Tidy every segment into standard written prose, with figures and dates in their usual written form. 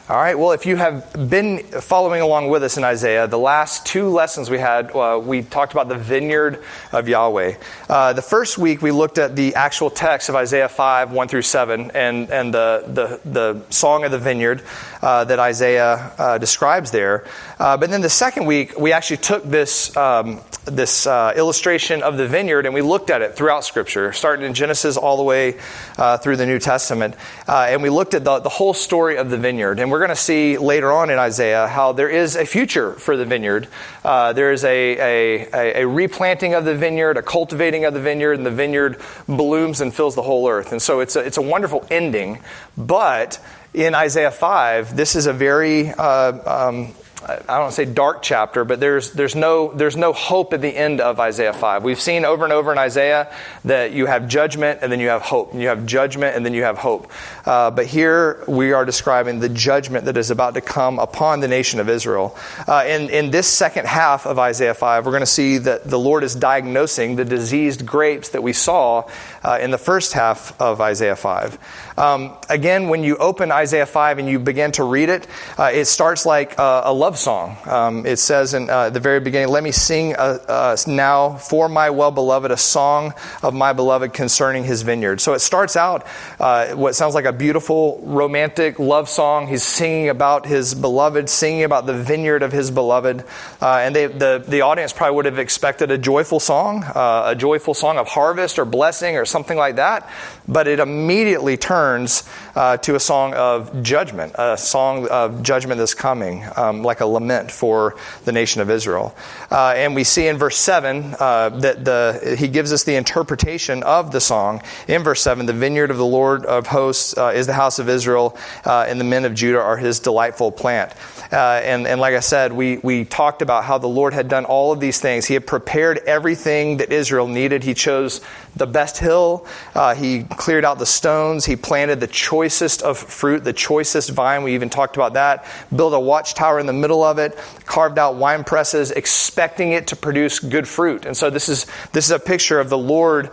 All right, well, if you have been following along with us in Isaiah, the last two lessons we had, we talked about the vineyard of Yahweh. The first week, we looked at the actual text of Isaiah 5, 1 through 7, and the song of the vineyard that Isaiah describes there. But then the second week, we actually took this illustration of the vineyard, and we looked at it throughout Scripture, starting in Genesis all the way through the New Testament. And we looked at the whole story of the vineyard. And we're going to see later on in Isaiah how there is a future for the vineyard. There is a replanting of the vineyard, a cultivating of the vineyard, and the vineyard blooms and fills the whole earth. And so it's a wonderful ending. But in Isaiah 5, this is a very I don't want to say dark chapter, but there's no hope at the end of Isaiah 5. We've seen over and over in Isaiah that you have judgment and then you have hope. And you have judgment and then you have hope. But here we are describing the judgment that is about to come upon the nation of Israel. In this second half of Isaiah 5, we're going to see that the Lord is diagnosing the diseased grapes that we saw in the first half of Isaiah 5. Again, when you open Isaiah 5 and you begin to read it, it starts like a love song. It says in the very beginning, "Let me sing now for my well-beloved a song of my beloved concerning his vineyard." So it starts out what sounds like a beautiful romantic love song. He's singing about his beloved, singing about the vineyard of his beloved. And the audience probably would have expected a joyful song of harvest or blessing or something like that. But it immediately turns to a song of judgment, a song of judgment that's coming, like a lament for the nation of Israel. And we see in verse 7 that he gives us the interpretation of the song. In verse 7, "The vineyard of the Lord of hosts is the house of Israel, and the men of Judah are his delightful plant." And like I said, we talked about how the Lord had done all of these things. He had prepared everything that Israel needed. He chose the best hill. He cleared out the stones. He planted the choicest of fruit, the choicest vine. We even talked about that. Built a watchtower in the middle of it. Carved out wine presses, expecting it to produce good fruit. And so this is a picture of the Lord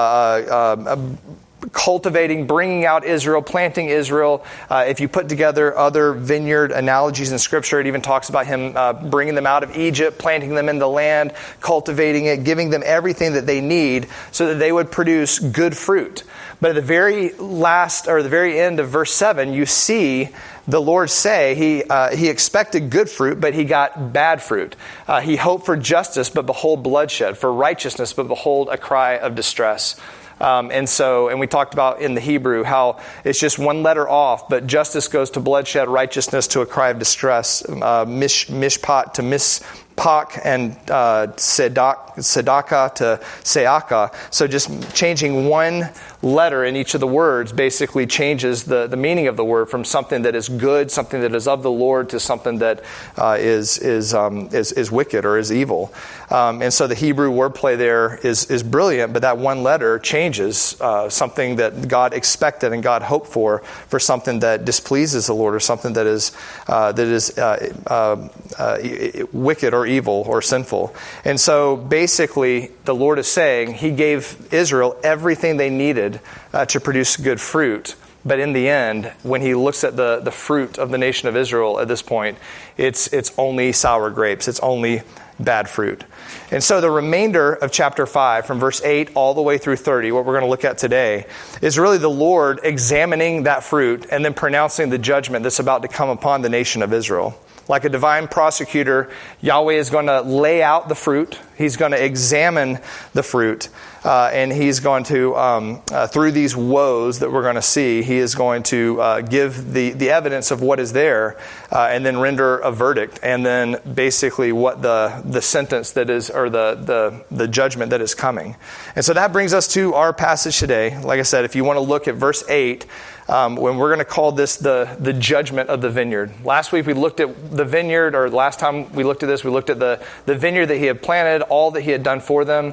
cultivating, bringing out Israel, planting Israel. If you put together other vineyard analogies in Scripture, it even talks about him bringing them out of Egypt, planting them in the land, cultivating it, giving them everything that they need so that they would produce good fruit. But at the very last, or the very end of verse 7, you see the Lord say he expected good fruit, but he got bad fruit. He hoped for justice, but behold bloodshed, for righteousness, but behold a cry of distress. And we talked about in the Hebrew how it's just one letter off, but justice goes to bloodshed, righteousness to a cry of distress, mishpat to mispach, and tzedakah to se'aka. So just changing one letter in each of the words basically changes the meaning of the word from something that is good, something that is of the Lord, to something that is wicked or is evil. And so the Hebrew wordplay there is brilliant, but that one letter changes something that God expected and God hoped for something that displeases the Lord, or something that is wicked or evil or sinful. And so basically the Lord is saying he gave Israel everything they needed to produce good fruit. But in the end, when he looks at the fruit of the nation of Israel at this point, it's only sour grapes. It's only bad fruit. And so the remainder of chapter 5, from verse 8 all the way through 30, what we're going to look at today, is really the Lord examining that fruit and then pronouncing the judgment that's about to come upon the nation of Israel. Like a divine prosecutor, Yahweh is going to lay out the fruit. He's going to examine the fruit. And he's going to, through these woes that we're going to see, he is going to give the evidence of what is there, and then render a verdict, and then basically what the sentence that is, or the judgment that is coming. And so that brings us to our passage today. Like I said, if you want to look at verse 8, when we're going to call this the judgment of the vineyard. Last week we looked at the vineyard, or last time we looked at this, we looked at the vineyard that he had planted, all that he had done for them.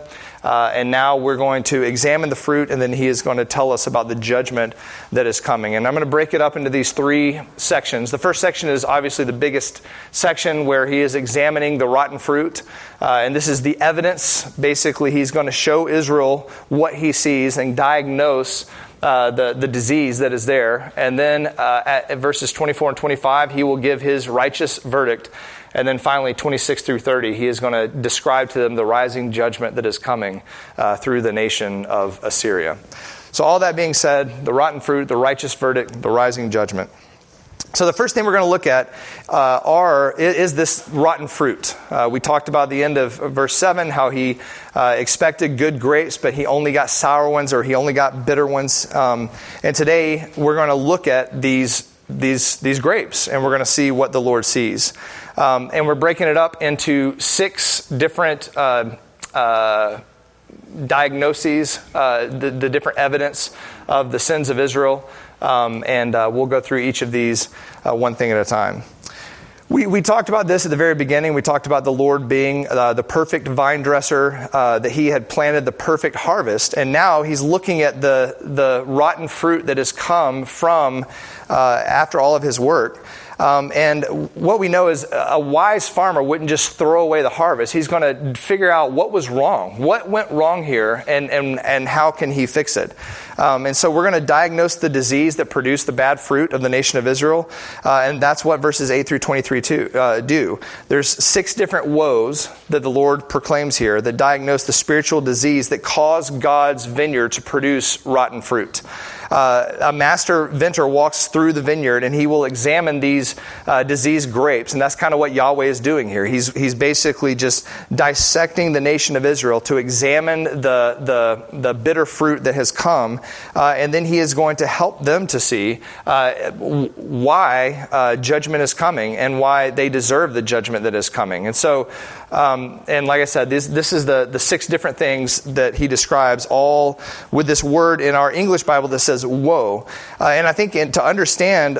And now we're going to examine the fruit, and then he is going to tell us about the judgment that is coming. And I'm going to break it up into these 3 sections. The first section is obviously the biggest section, where he is examining the rotten fruit. And this is the evidence. Basically, he's going to show Israel what he sees and diagnose the disease that is there. And then at verses 24 and 25, he will give his righteous verdict. And then finally, 26 through 30, he is going to describe to them the rising judgment that is coming through the nation of Assyria. So all that being said, the rotten fruit, the righteous verdict, the rising judgment. So the first thing we're going to look at is this rotten fruit. We talked about the end of verse 7, how he expected good grapes, but he only got sour ones, or he only got bitter ones. And today we're going to look at these grapes, and we're going to see what the Lord sees. And we're breaking it up into 6 different diagnoses, the different evidence of the sins of Israel. And we'll go through each of these one thing at a time. We talked about this at the very beginning. We talked about the Lord being the perfect vine dresser, that he had planted the perfect harvest. And now he's looking at the rotten fruit that has come from after all of his work. And what we know is a wise farmer wouldn't just throw away the harvest. He's going to figure out what was wrong, what went wrong here, and how can he fix it. And so we're going to diagnose the disease that produced the bad fruit of the nation of Israel. And that's what verses 8 through 23 do. There's 6 different woes that the Lord proclaims here that diagnose the spiritual disease that caused God's vineyard to produce rotten fruit. A master vintner walks through the vineyard, and he will examine these diseased grapes. And that's kind of what Yahweh is doing here. He's basically just dissecting the nation of Israel to examine the bitter fruit that has come. And then he is going to help them to see why judgment is coming and why they deserve the judgment that is coming. And so, and like I said, this is the 6 different things that he describes, all with this word in our English Bible that says woe. And I think to understand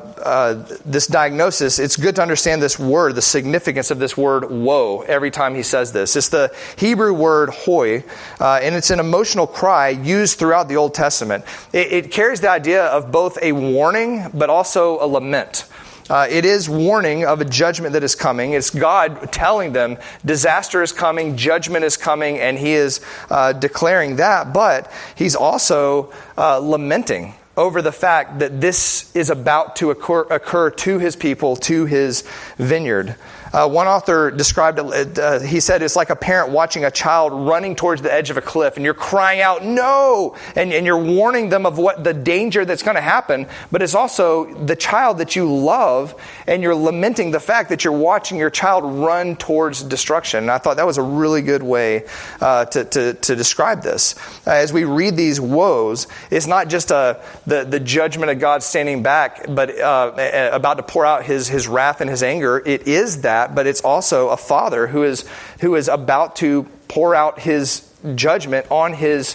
this diagnosis, it's good to understand this word, the significance of this word woe every time he says this. It's the Hebrew word hoi, and it's an emotional cry used throughout the Old Testament. It carries the idea of both a warning but also a lament. It is warning of a judgment that is coming. It's God telling them disaster is coming, judgment is coming, and he is declaring that. But he's also lamenting over the fact that this is about to occur to his people, to his vineyard. One author described it, he said, it's like a parent watching a child running towards the edge of a cliff, and you're crying out, no! And you're warning them of what the danger that's going to happen, but it's also the child that you love, and you're lamenting the fact that you're watching your child run towards destruction. And I thought that was a really good way to describe this. As we read these woes, it's not just the judgment of God standing back, but about to pour out his wrath and his anger. It is that, but it's also a father who is about to pour out his judgment on his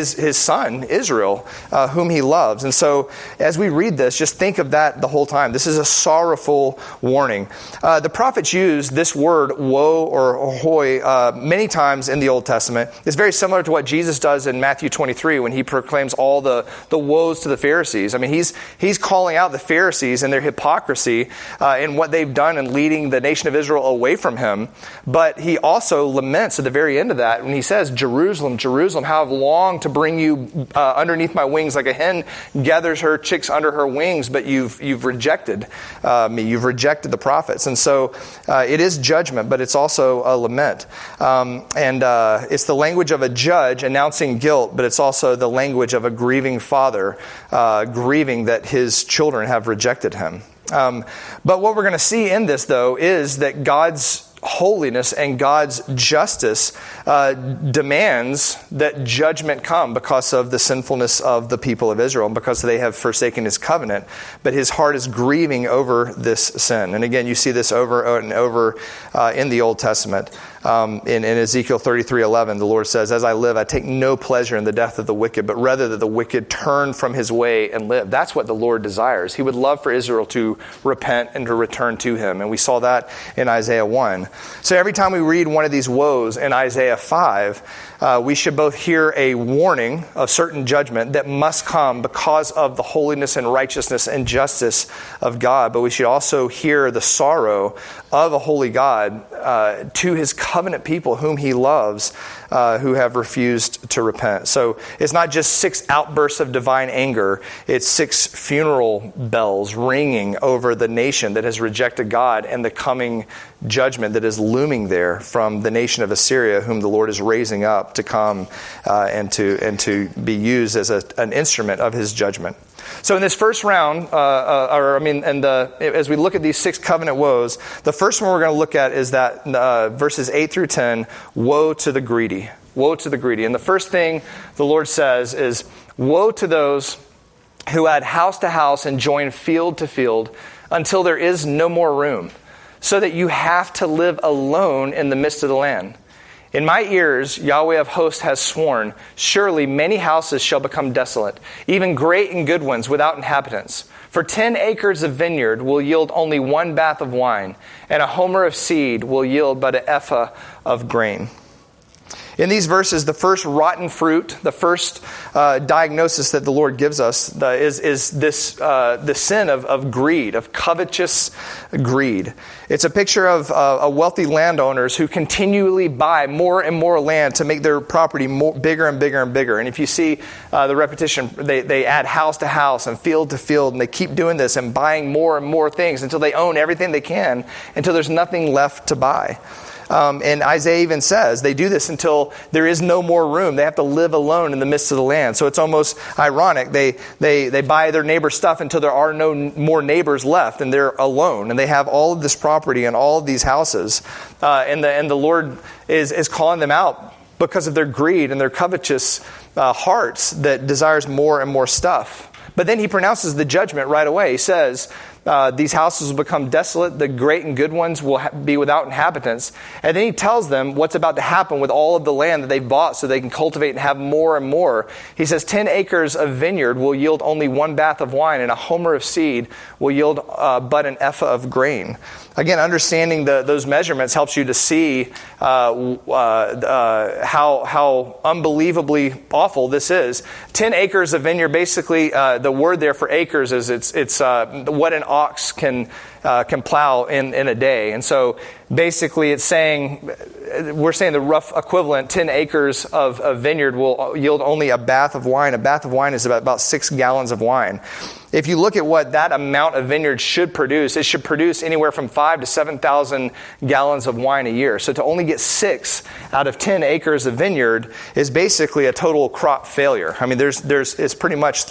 son, Israel, whom he loves. And so as we read this, just think of that the whole time. This is a sorrowful warning. The prophets use this word, woe or hoi, many times in the Old Testament. It's very similar to what Jesus does in Matthew 23 when he proclaims all the woes to the Pharisees. I mean, he's calling out the Pharisees and their hypocrisy in what they've done in leading the nation of Israel away from him. But he also laments at the very end of that when he says, Jerusalem, Jerusalem, how I've longed to bring you underneath my wings like a hen gathers her chicks under her wings, but you've rejected me. You've rejected the prophets. And so it is judgment, but it's also a lament. And it's the language of a judge announcing guilt, but it's also the language of a grieving father, grieving that his children have rejected him. But what we're going to see in this, though, is that God's holiness and God's justice demands that judgment come because of the sinfulness of the people of Israel and because they have forsaken his covenant. But his heart is grieving over this sin. And again, you see this over and over in the Old Testament. In Ezekiel 33:11, the Lord says, "As I live, I take no pleasure in the death of the wicked, but rather that the wicked turn from his way and live." That's what the Lord desires. He would love for Israel to repent and to return to him. And we saw that in Isaiah 1. So every time we read one of these woes in Isaiah 5, we should both hear a warning of certain judgment that must come because of the holiness and righteousness and justice of God. But we should also hear the sorrow of a holy God to his covenant people whom he loves, who have refused to repent. So it's not just 6 outbursts of divine anger. It's 6 funeral bells ringing over the nation that has rejected God and the coming judgment that is looming there from the nation of Assyria, whom the Lord is raising up to come and to be used as an instrument of his judgment. So in this first round, as we look at these 6 covenant woes, the first one we're going to look at is that verses 8 through 10, woe to the greedy. Woe to the greedy. And the first thing the Lord says is, woe to those who add house to house and join field to field until there is no more room, so that you have to live alone in the midst of the land. In my ears, Yahweh of hosts has sworn, surely many houses shall become desolate, even great and good ones without inhabitants. For 10 acres of vineyard will yield only 1 bath of wine, and a homer of seed will yield but an ephah of grain. In these verses, the first rotten fruit, the first diagnosis that the Lord gives us is the sin of greed, of covetous greed. It's a picture of wealthy landowners who continually buy more and more land to make their property bigger and bigger and bigger. And if you see the repetition, they add house to house and field to field, and they keep doing this and buying more and more things until they own everything they can, until there's nothing left to buy. And Isaiah even says they do this until there is no more room. They have to live alone in the midst of the land. So it's almost ironic. They buy their neighbor's stuff until there are no more neighbors left, and they're alone. And they have all of this property and all of these houses. And the Lord is calling them out because of their greed and their covetous hearts that desires more and more stuff. But then he pronounces the judgment right away. He says, these houses will become desolate. The great and good ones will be without inhabitants. And then he tells them what's about to happen with all of the land that they've bought so they can cultivate and have more and more. He says 10 acres of vineyard will yield only 1 bath of wine, and a homer of seed will yield but an ephah of grain. Again, understanding those measurements helps you to see how unbelievably awful this is. 10 acres of vineyard, basically, the word there for acres is it's what an ox can plow in a day. And so basically we're saying the rough equivalent, 10 acres of vineyard will yield only a bath of wine. A bath of wine is about 6 gallons of wine. If you look at what that amount of vineyard should produce, it should produce anywhere from 5,000 to 7,000 gallons of wine a year. So to only get 6 out of 10 acres of vineyard is basically a total crop failure. I mean, it's pretty much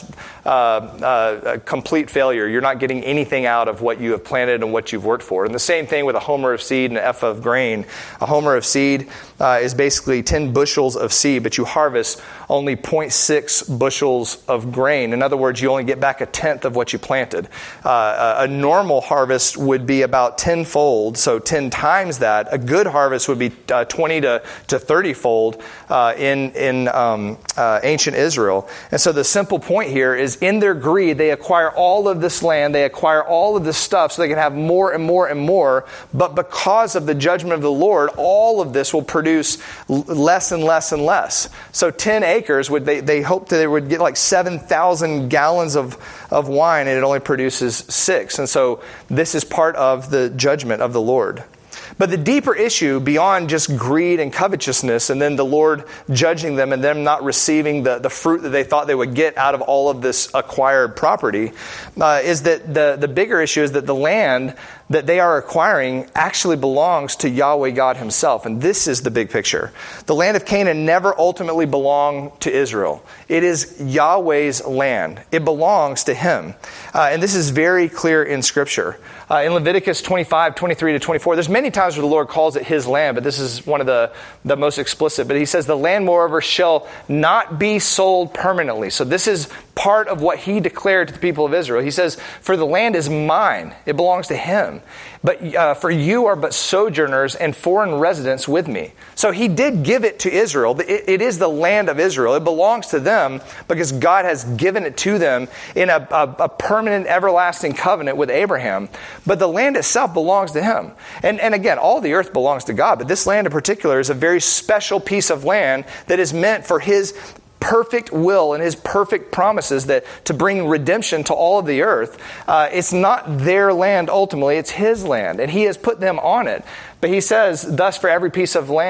a complete failure. You're not getting anything out of what you have planted and what you've worked for. And the same thing with a homer of seed and an ephah of grain. A homer of seed is basically 10 bushels of seed, but you harvest only 0.6 bushels of grain. In other words, you only get back a tenth of what you planted. A normal harvest would be about 10-fold, so 10 times that. A good harvest would be 20 to 30-fold in ancient Israel. And so the simple point here is, in their greed, they acquire all of this land, they acquire all of this stuff so they can have more and more and more, but because of the judgment of the Lord, all of this will produce less and less and less. So 10 acres, they hoped that they would get like 7,000 gallons of wine, and it only produces 6. And so this is part of the judgment of the Lord. But the deeper issue, beyond just greed and covetousness, and then the Lord judging them and them not receiving the fruit that they thought they would get out of all of this acquired property, is that the bigger issue is that the land that they are acquiring actually belongs to Yahweh God himself. And this is the big picture. The land of Canaan never ultimately belonged to Israel. It is Yahweh's land. It belongs to him. And this is very clear in Scripture. In Leviticus 25, 23 to 24, there's many times where the Lord calls it his land, but this is one of the most explicit. But he says, the land, moreover, shall not be sold permanently. So this is part of what he declared to the people of Israel. He says, "For the land is mine, it belongs to him. But for you are but sojourners and foreign residents with me." So he did give it to Israel. It is the land of Israel. It belongs to them because God has given it to them in a permanent, everlasting covenant with Abraham. But the land itself belongs to him. And again, all the earth belongs to God. But this land in particular is a very special piece of land that is meant for his perfect will and his perfect promises that to bring redemption to all of the earth. It's not their land ultimately, it's his land, and he has put them on it. But he says, "Thus for every piece of land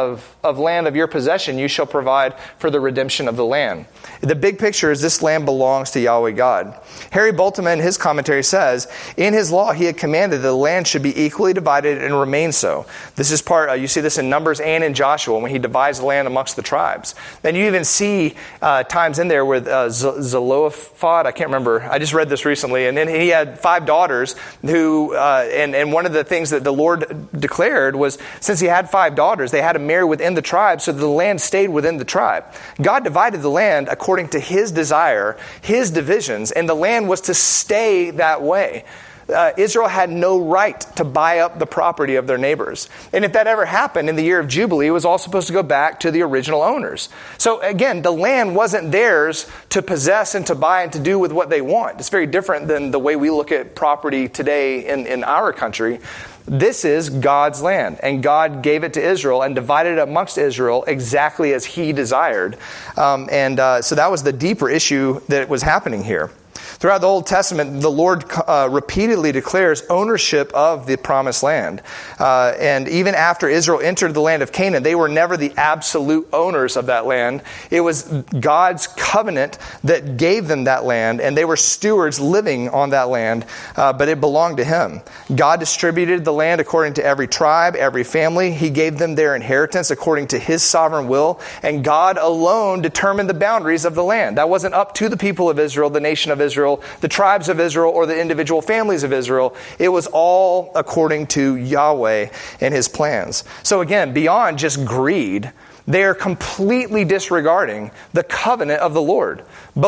of your possession, you shall provide for the redemption of the land." The big picture is this land belongs to Yahweh God. Harry Bultmann in his commentary says, "In his law he had commanded that the land should be equally divided and remain so." This is you see this in Numbers and in Joshua when he divides the land amongst the tribes. Then you even see times in there with Zelophehad, I can't remember, I just read this recently, and then he had 5 daughters who, and one of the things that the Lord declared was, since he had 5 daughters, they had to marry within the tribe so the land stayed within the tribe. God divided the land according to his desire, his divisions, and the land was to stay that way. Israel had no right to buy up the property of their neighbors. And if that ever happened in the year of Jubilee, it was all supposed to go back to the original owners. So again, the land wasn't theirs to possess and to buy and to do with what they want. It's very different than the way we look at property today in our country. This is God's land, and God gave it to Israel and divided it amongst Israel exactly as he desired. So that was the deeper issue that was happening here. Throughout the Old Testament, the Lord repeatedly declares ownership of the promised land. And even after Israel entered the land of Canaan, they were never the absolute owners of that land. It was God's covenant that gave them that land, and they were stewards living on that land, but it belonged to him. God distributed the land according to every tribe, every family. He gave them their inheritance according to his sovereign will, and God alone determined the boundaries of the land. That wasn't up to the people of Israel, the nation of Israel, the tribes of Israel, or the individual families of Israel. It was all according to Yahweh and his plans. So again, beyond just greed, they are completely disregarding the covenant of the Lord.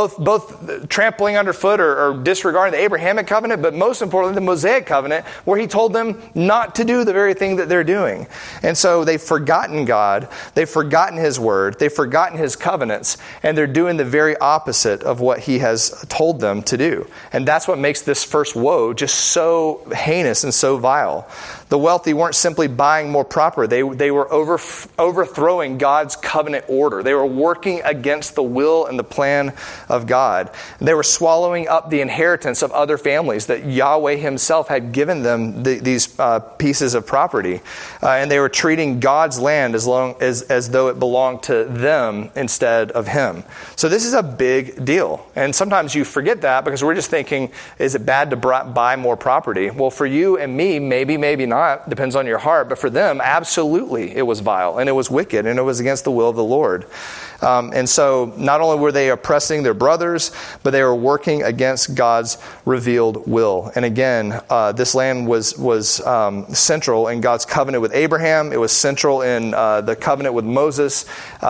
Both trampling underfoot or disregarding the Abrahamic covenant, but most importantly, the Mosaic covenant, where he told them not to do the very thing that they're doing. And so they've forgotten God, they've forgotten his word, they've forgotten his covenants, and they're doing the very opposite of what he has told them to do. And that's what makes this first woe just so heinous and so vile. The wealthy weren't simply buying more property. They were overthrowing God's covenant order. They were working against the will and the plan of God. They were swallowing up the inheritance of other families that Yahweh himself had given them these pieces of property. And they were treating God's land as though it belonged to them instead of him. So this is a big deal. And sometimes you forget that because we're just thinking, is it bad to buy more property? Well, for you and me, maybe not. Depends on your heart. But for them, absolutely, it was vile and it was wicked and it was against the will of the Lord. And so not only were they oppressing their brothers, but they were working against God's revealed will. And again, this land was central in God's covenant with Abraham. It was central in the covenant with Moses.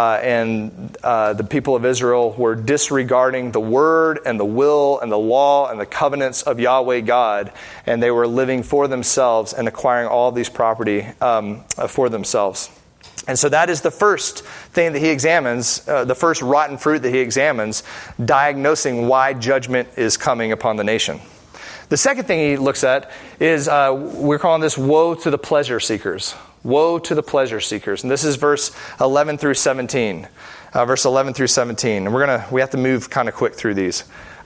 And the people of Israel were disregarding the word and the will and the law and the covenants of Yahweh God. And they were living for themselves and acquiring all of these property for themselves. And so that is the first thing that he examines, the first rotten fruit that he examines, diagnosing why judgment is coming upon the nation. The second thing he looks at is, we're calling this woe to the pleasure seekers. Woe to the pleasure seekers. And this is verse 11 through 17. Verse 11 through 17. And we have to move kind of quick through these.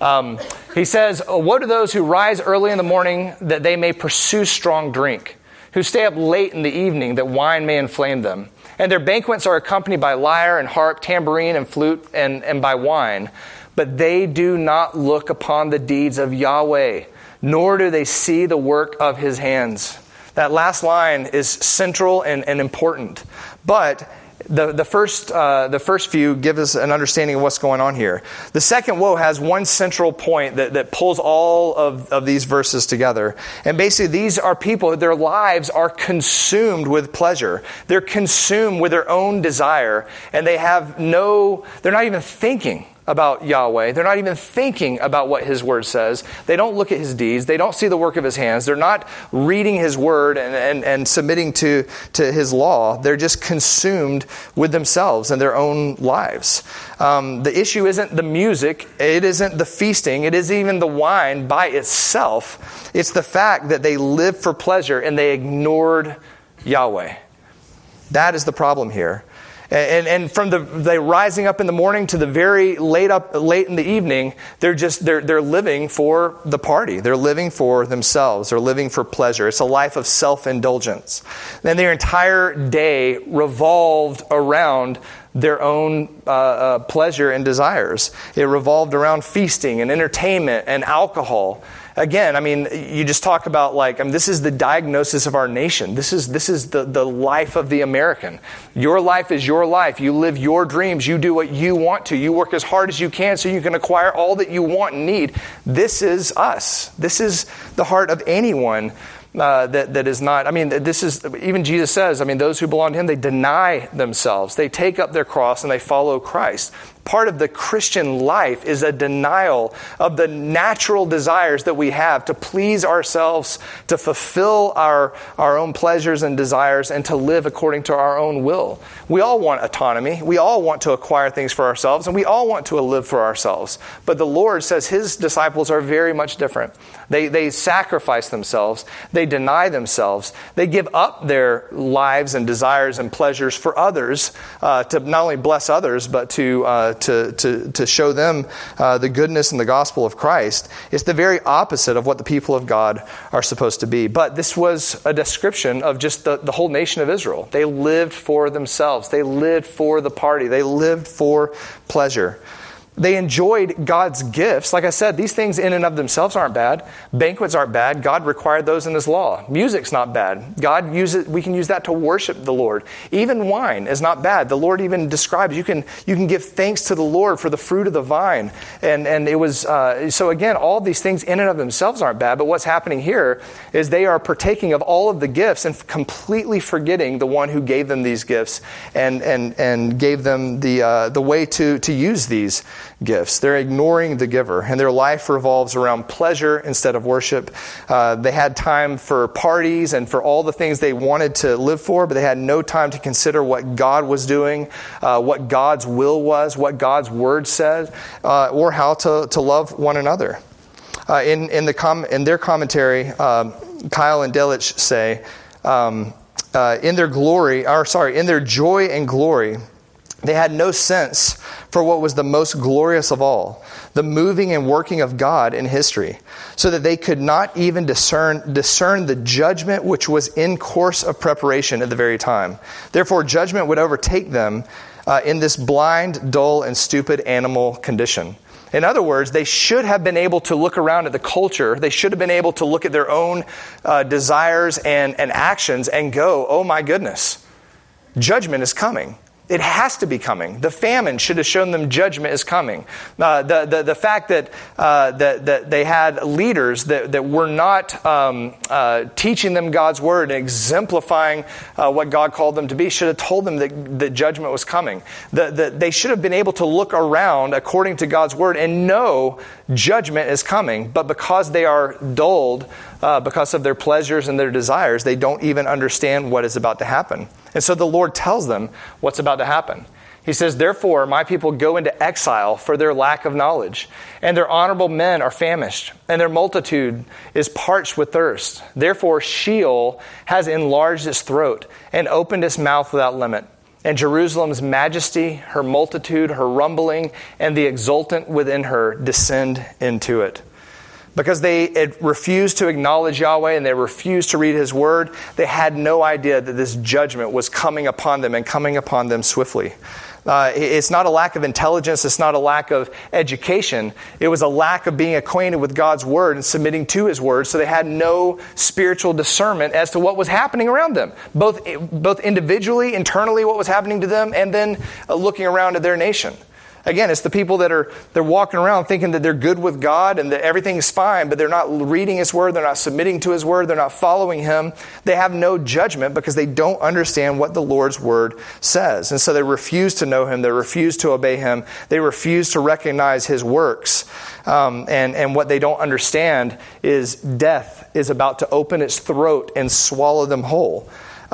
He says, "Woe to those who rise early in the morning that they may pursue strong drink, who stay up late in the evening that wine may inflame them. And their banquets are accompanied by lyre and harp, tambourine and flute, and by wine. But they do not look upon the deeds of Yahweh, nor do they see the work of his hands." That last line is central and important. But the first few give us an understanding of what's going on here. The second woe has one central point that pulls all of these verses together. And basically these are people, their lives are consumed with pleasure. They're consumed with their own desire. And they're not even thinking about Yahweh. They're not even thinking about what his word says. They don't look at his deeds. They don't see the work of his hands. They're not reading his word and submitting to his law. They're just consumed with themselves and their own lives. The issue isn't the music. It isn't the feasting. It isn't even the wine by itself. It's the fact that they lived for pleasure and they ignored Yahweh. That is the problem here. And from the rising up in the morning to the very late in the evening, they're living for the party. They're living for themselves. They're living for pleasure. It's a life of self-indulgence. And their entire day revolved around their own pleasure and desires. It revolved around feasting and entertainment and alcohol. Again, I mean, you just talk about this is the diagnosis of our nation. This is the life of the American. Your life is your life. You live your dreams. You do what you want to. You work as hard as you can so you can acquire all that you want and need. This is us. This is the heart of anyone that is not. I mean, this is, even Jesus says, those who belong to him, they deny themselves. They take up their cross and they follow Christ. Part of the Christian life is a denial of the natural desires that we have to please ourselves, to fulfill our own pleasures and desires, and to live according to our own will. We all want autonomy. We all want to acquire things for ourselves, and we all want to live for ourselves. But the Lord says his disciples are very much different. They sacrifice themselves. They deny themselves. They give up their lives and desires and pleasures for others, to not only bless others, but to show them the goodness and the gospel of Christ. It's the very opposite of what the people of God are supposed to be. But this was a description of just the whole nation of Israel. They lived for themselves. They lived for the party. They lived for pleasure. They enjoyed God's gifts. Like I said, these things in and of themselves aren't bad. Banquets aren't bad. God required those in his law. Music's not bad. We can use that to worship the Lord. Even wine is not bad. The Lord even describes you can give thanks to the Lord for the fruit of the vine. And it was so again, all these things in and of themselves aren't bad. But what's happening here is they are partaking of all of the gifts and completely forgetting the one who gave them these gifts and gave them the way to use these gifts. They're ignoring the giver, and their life revolves around pleasure instead of worship. They had time for parties and for all the things they wanted to live for, but they had no time to consider what God was doing, what God's will was, what God's word said, or how to love one another. In their commentary, Kyle and Delitzsch say, in their joy and glory, they had no sense for what was the most glorious of all, the moving and working of God in history, so that they could not even discern the judgment which was in course of preparation at the very time. Therefore, judgment would overtake them in this blind, dull, and stupid animal condition. In other words, they should have been able to look around at the culture. They should have been able to look at their own desires and actions and go, oh my goodness, judgment is coming. It has to be coming. The famine should have shown them judgment is coming. The fact that they had leaders that were not teaching them God's word and exemplifying what God called them to be should have told them that judgment was coming. They should have been able to look around according to God's word and know judgment is coming. But because they are dulled, because of their pleasures and their desires, they don't even understand what is about to happen. And so the Lord tells them what's about to happen. He says, therefore, my people go into exile for their lack of knowledge, and their honorable men are famished, and their multitude is parched with thirst. Therefore, Sheol has enlarged its throat and opened its mouth without limit. And Jerusalem's majesty, her multitude, her rumbling, and the exultant within her descend into it. Because they had refused to acknowledge Yahweh and they refused to read his word, they had no idea that this judgment was coming upon them and coming upon them swiftly. It's not a lack of intelligence. It's not a lack of education. It was a lack of being acquainted with God's word and submitting to his word. So they had no spiritual discernment as to what was happening around them, both individually, internally, what was happening to them, and then looking around at their nation. Again, it's the people they're walking around thinking that they're good with God and that everything's fine, but they're not reading His Word, they're not submitting to His Word, they're not following Him. They have no judgment because they don't understand what the Lord's Word says. And so they refuse to know Him, they refuse to obey Him, they refuse to recognize His works. And what they don't understand is death is about to open its throat and swallow them whole.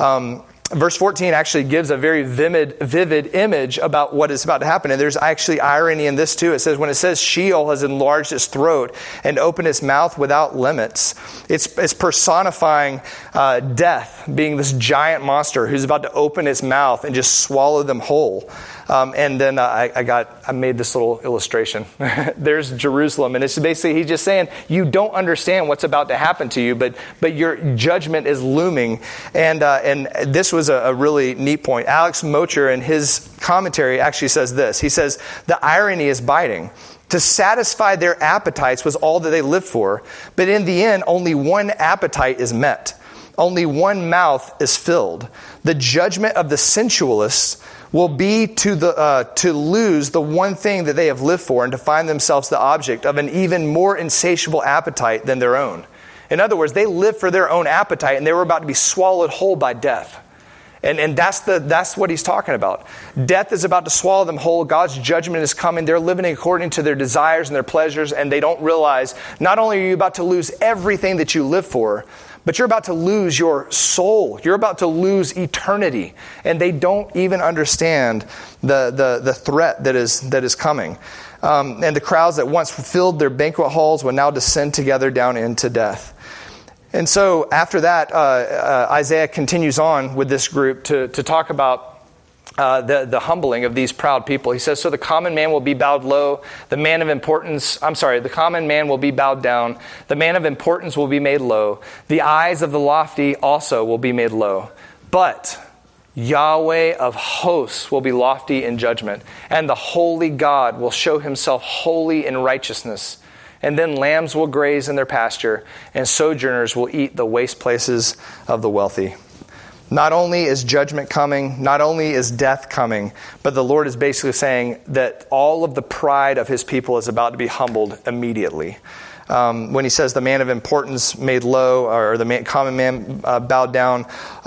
Verse 14 actually gives a very vivid image about what is about to happen. And there's actually irony in this too. It says, when it says Sheol has enlarged its throat and opened its mouth without limits, it's personifying death, being this giant monster who's about to open its mouth and just swallow them whole. And then I made this little illustration. There's Jerusalem, and it's basically he's just saying you don't understand what's about to happen to you, but your judgment is looming. And this was a really neat point. Alex Mocher in his commentary actually says this. He says the irony is biting. To satisfy their appetites was all that they lived for, but in the end, only one appetite is met. Only one mouth is filled. The judgment of the sensualists will be to lose the one thing that they have lived for and to find themselves the object of an even more insatiable appetite than their own. In other words, they lived for their own appetite and they were about to be swallowed whole by death. And that's what he's talking about. Death is about to swallow them whole. God's judgment is coming. They're living according to their desires and their pleasures, and they don't realize not only are you about to lose everything that you live for, but you're about to lose your soul. You're about to lose eternity. And they don't even understand the threat that is coming. And the crowds that once filled their banquet halls will now descend together down into death. And so after that, Isaiah continues on with this group to talk about the humbling of these proud people. He says, so the common man will be bowed low, the common man will be bowed down, the man of importance will be made low, the eyes of the lofty also will be made low. But Yahweh of hosts will be lofty in judgment, and the holy God will show Himself holy in righteousness. And then lambs will graze in their pasture, and sojourners will eat the waste places of the wealthy. Not only is judgment coming, not only is death coming, but the Lord is basically saying that all of the pride of His people is about to be humbled immediately. When He says the man of importance made low, or the common man bowed down,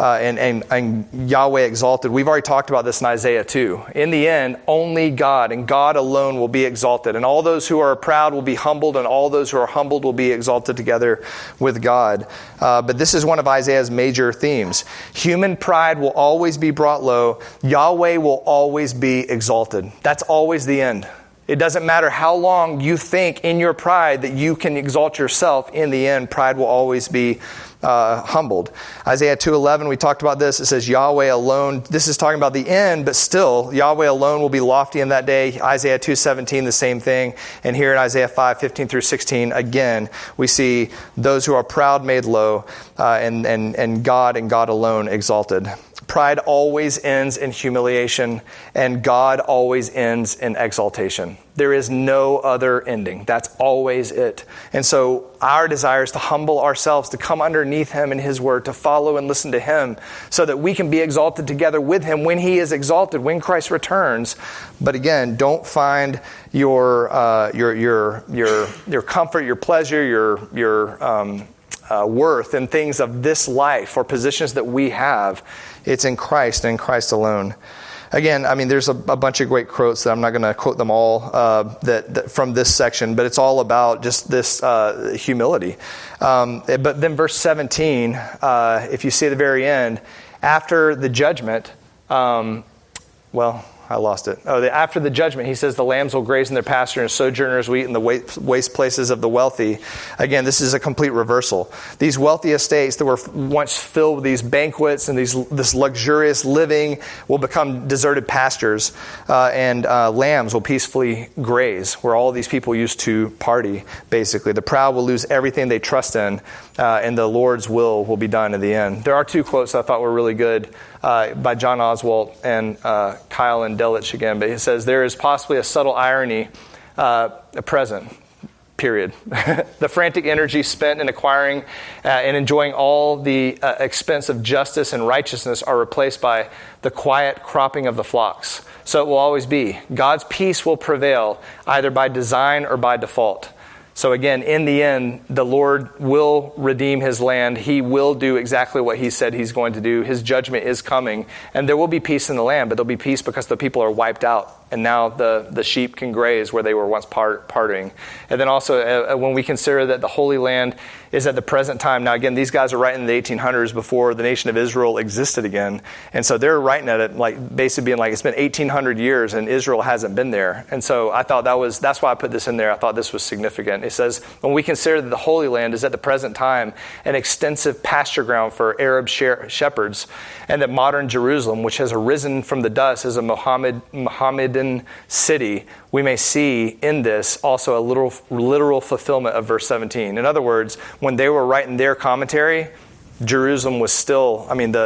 and Yahweh exalted. We've already talked about this in Isaiah 2. In the end, only God and God alone will be exalted. And all those who are proud will be humbled, and all those who are humbled will be exalted together with God. But this is one of Isaiah's major themes. Human pride will always be brought low. Yahweh will always be exalted. That's always the end. It doesn't matter how long you think in your pride that you can exalt yourself. In the end, pride will always be humbled. Isaiah 2:11, we talked about this. It says Yahweh alone. This is talking about the end, but still, Yahweh alone will be lofty in that day. Isaiah 2:17, the same thing. And here in Isaiah 5:15 through 16, again, we see those who are proud made low, and God alone exalted. Pride always ends in humiliation, and God always ends in exaltation. There is no other ending. That's always it. And so our desire is to humble ourselves, to come underneath Him and His Word, to follow and listen to Him, so that we can be exalted together with Him when He is exalted, when Christ returns. But again, don't find your comfort, your pleasure, your worth in things of this life or positions that we have. It's in Christ and in Christ alone. Again, I mean, there's a bunch of great quotes that I'm not going to quote them all that from this section, but it's all about just this humility. But then verse 17, if you see at the very end, after the judgment, I lost it. After the judgment, He says the lambs will graze in their pasture and sojourners will eat in the waste places of the wealthy. Again, this is a complete reversal. These wealthy estates that were once filled with these banquets and this luxurious living will become deserted pastures, and lambs will peacefully graze where all these people used to party, basically. The proud will lose everything they trust in, and the Lord's will be done in the end. There are two quotes I thought were really good by John Oswalt and Kyle and Delitzsch again, but he says, there is possibly a subtle irony present. period. The frantic energy spent in acquiring and enjoying all the expense of justice and righteousness are replaced by the quiet cropping of the flocks. So it will always be. God's peace will prevail either by design or by default. So again, in the end, the Lord will redeem his land. He will do exactly what he said he's going to do. His judgment is coming, and there will be peace in the land, but there'll be peace because the people are wiped out, and now the sheep can graze where they were once partying. And then also, when we consider that the Holy Land is at the present time, now again, these guys are writing in the 1800s before the nation of Israel existed again, and so they're writing at it like basically being like, it's been 1800 years and Israel hasn't been there. And so I thought that's why I put this in there. I thought this was significant. It says, when we consider that the Holy Land is at the present time an extensive pasture ground for Arab shepherds, and that modern Jerusalem, which has arisen from the dust as a Mohammedan city, we may see in this also a literal fulfillment of verse 17. In other words, when they were writing their commentary, Jerusalem was still, I mean,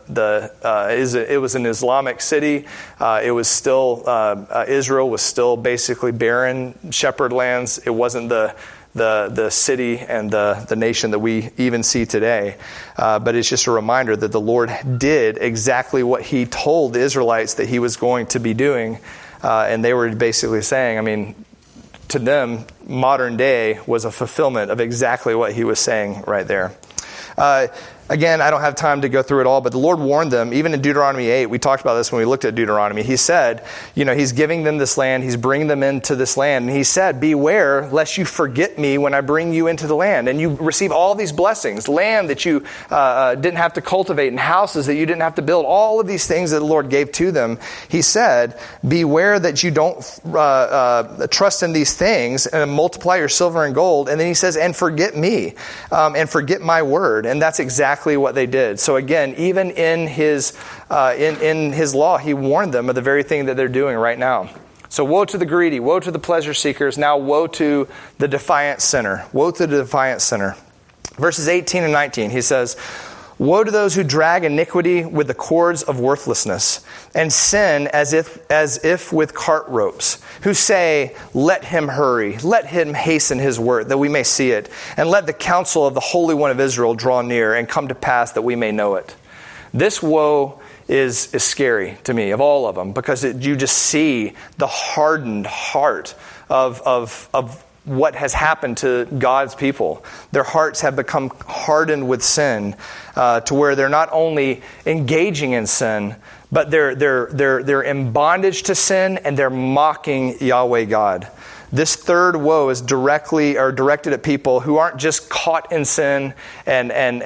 it was an Islamic city. It was still, Israel was still basically barren shepherd lands. It wasn't the city and the nation that we even see today. But it's just a reminder that the Lord did exactly what he told the Israelites that he was going to be doing. And they were basically saying, I mean, to them, modern day was a fulfillment of exactly what he was saying right there. Again, I don't have time to go through it all, but the Lord warned them, even in Deuteronomy 8, we talked about this when we looked at Deuteronomy. He said, he's giving them this land, he's bringing them into this land, and he said, beware lest you forget me when I bring you into the land, and you receive all these blessings, land that you didn't have to cultivate, and houses that you didn't have to build, all of these things that the Lord gave to them. He said, beware that you don't trust in these things and multiply your silver and gold, and then he says, and forget me, and forget my word, and that's exactly what they did. So again, even in his law, he warned them of the very thing that they're doing right now. So woe to the greedy, woe to the pleasure seekers, now woe to the defiant sinner. Woe to the defiant sinner. Verses 18 and 19, he says, woe to those who drag iniquity with the cords of worthlessness, and sin as if with cart ropes, who say, let him hurry, let him hasten his work, that we may see it, and let the counsel of the Holy One of Israel draw near, and come to pass that we may know it. This woe is scary to me, of all of them, because you just see the hardened heart of what has happened to God's people. Their hearts have become hardened with sin, to where they're not only engaging in sin, but they're in bondage to sin, and they're mocking Yahweh God. This third woe is directed at people who aren't just caught in sin but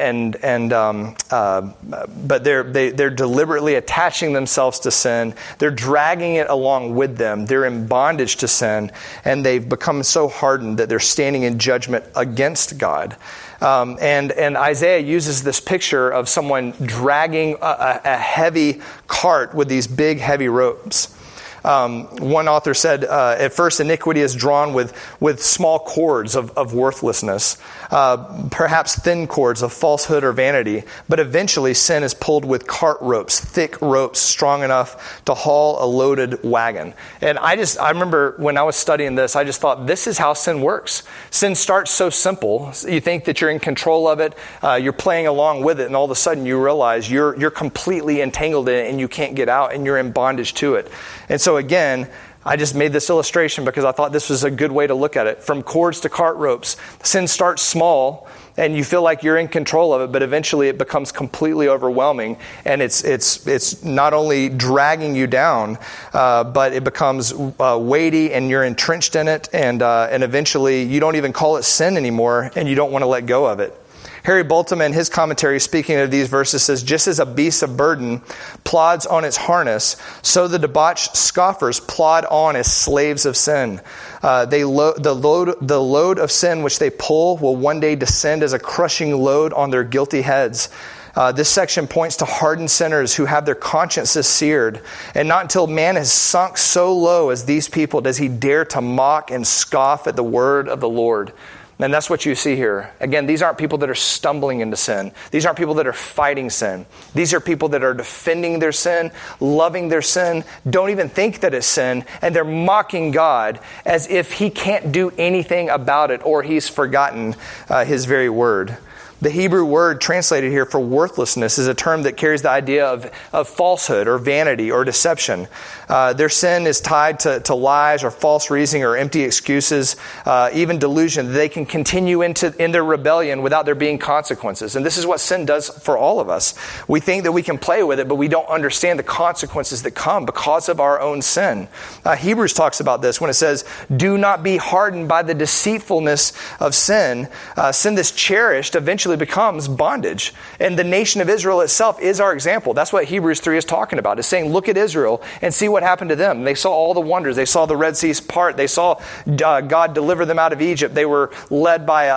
they're deliberately attaching themselves to sin. They're dragging it along with them. They're in bondage to sin, and they've become so hardened that they're standing in judgment against God. And Isaiah uses this picture of someone dragging a heavy cart with these big, heavy ropes. One author said, at first iniquity is drawn with small cords of worthlessness, perhaps thin cords of falsehood or vanity, but eventually sin is pulled with cart ropes, thick ropes strong enough to haul a loaded wagon. And I remember when I was studying this, I just thought, this is how sin works. Sin starts so simple. You think that you're in control of it, you're playing along with it, and all of a sudden you realize you're completely entangled in it and you can't get out, and you're in bondage to it. And so again, I just made this illustration because I thought this was a good way to look at it. From cords to cart ropes, sin starts small and you feel like you're in control of it, but eventually it becomes completely overwhelming, and it's not only dragging you down, but it becomes weighty, and you're entrenched in it, and eventually you don't even call it sin anymore, and you don't want to let go of it. Harry Bultmann, in his commentary, speaking of these verses, says, just as a beast of burden plods on its harness, so the debauched scoffers plod on as slaves of sin. The load of sin which they pull will one day descend as a crushing load on their guilty heads. This section points to hardened sinners who have their consciences seared. And not until man has sunk so low as these people does he dare to mock and scoff at the word of the Lord. And that's what you see here. Again, these aren't people that are stumbling into sin. These aren't people that are fighting sin. These are people that are defending their sin, loving their sin, don't even think that it's sin, and they're mocking God as if he can't do anything about it or he's forgotten his very word. The Hebrew word translated here for worthlessness is a term that carries the idea of falsehood or vanity or deception. Their sin is tied to lies or false reasoning or empty excuses, even delusion. They can continue in their rebellion without there being consequences. And this is what sin does for all of us. We think that we can play with it, but we don't understand the consequences that come because of our own sin. Hebrews talks about this when it says, do not be hardened by the deceitfulness of sin. Sin that's cherished eventually becomes bondage. And the nation of Israel itself is our example. That's what Hebrews 3 is talking about. It's saying, look at Israel and see what happened to them. They saw all the wonders. They saw the Red Sea part. They saw God deliver them out of Egypt. They were led by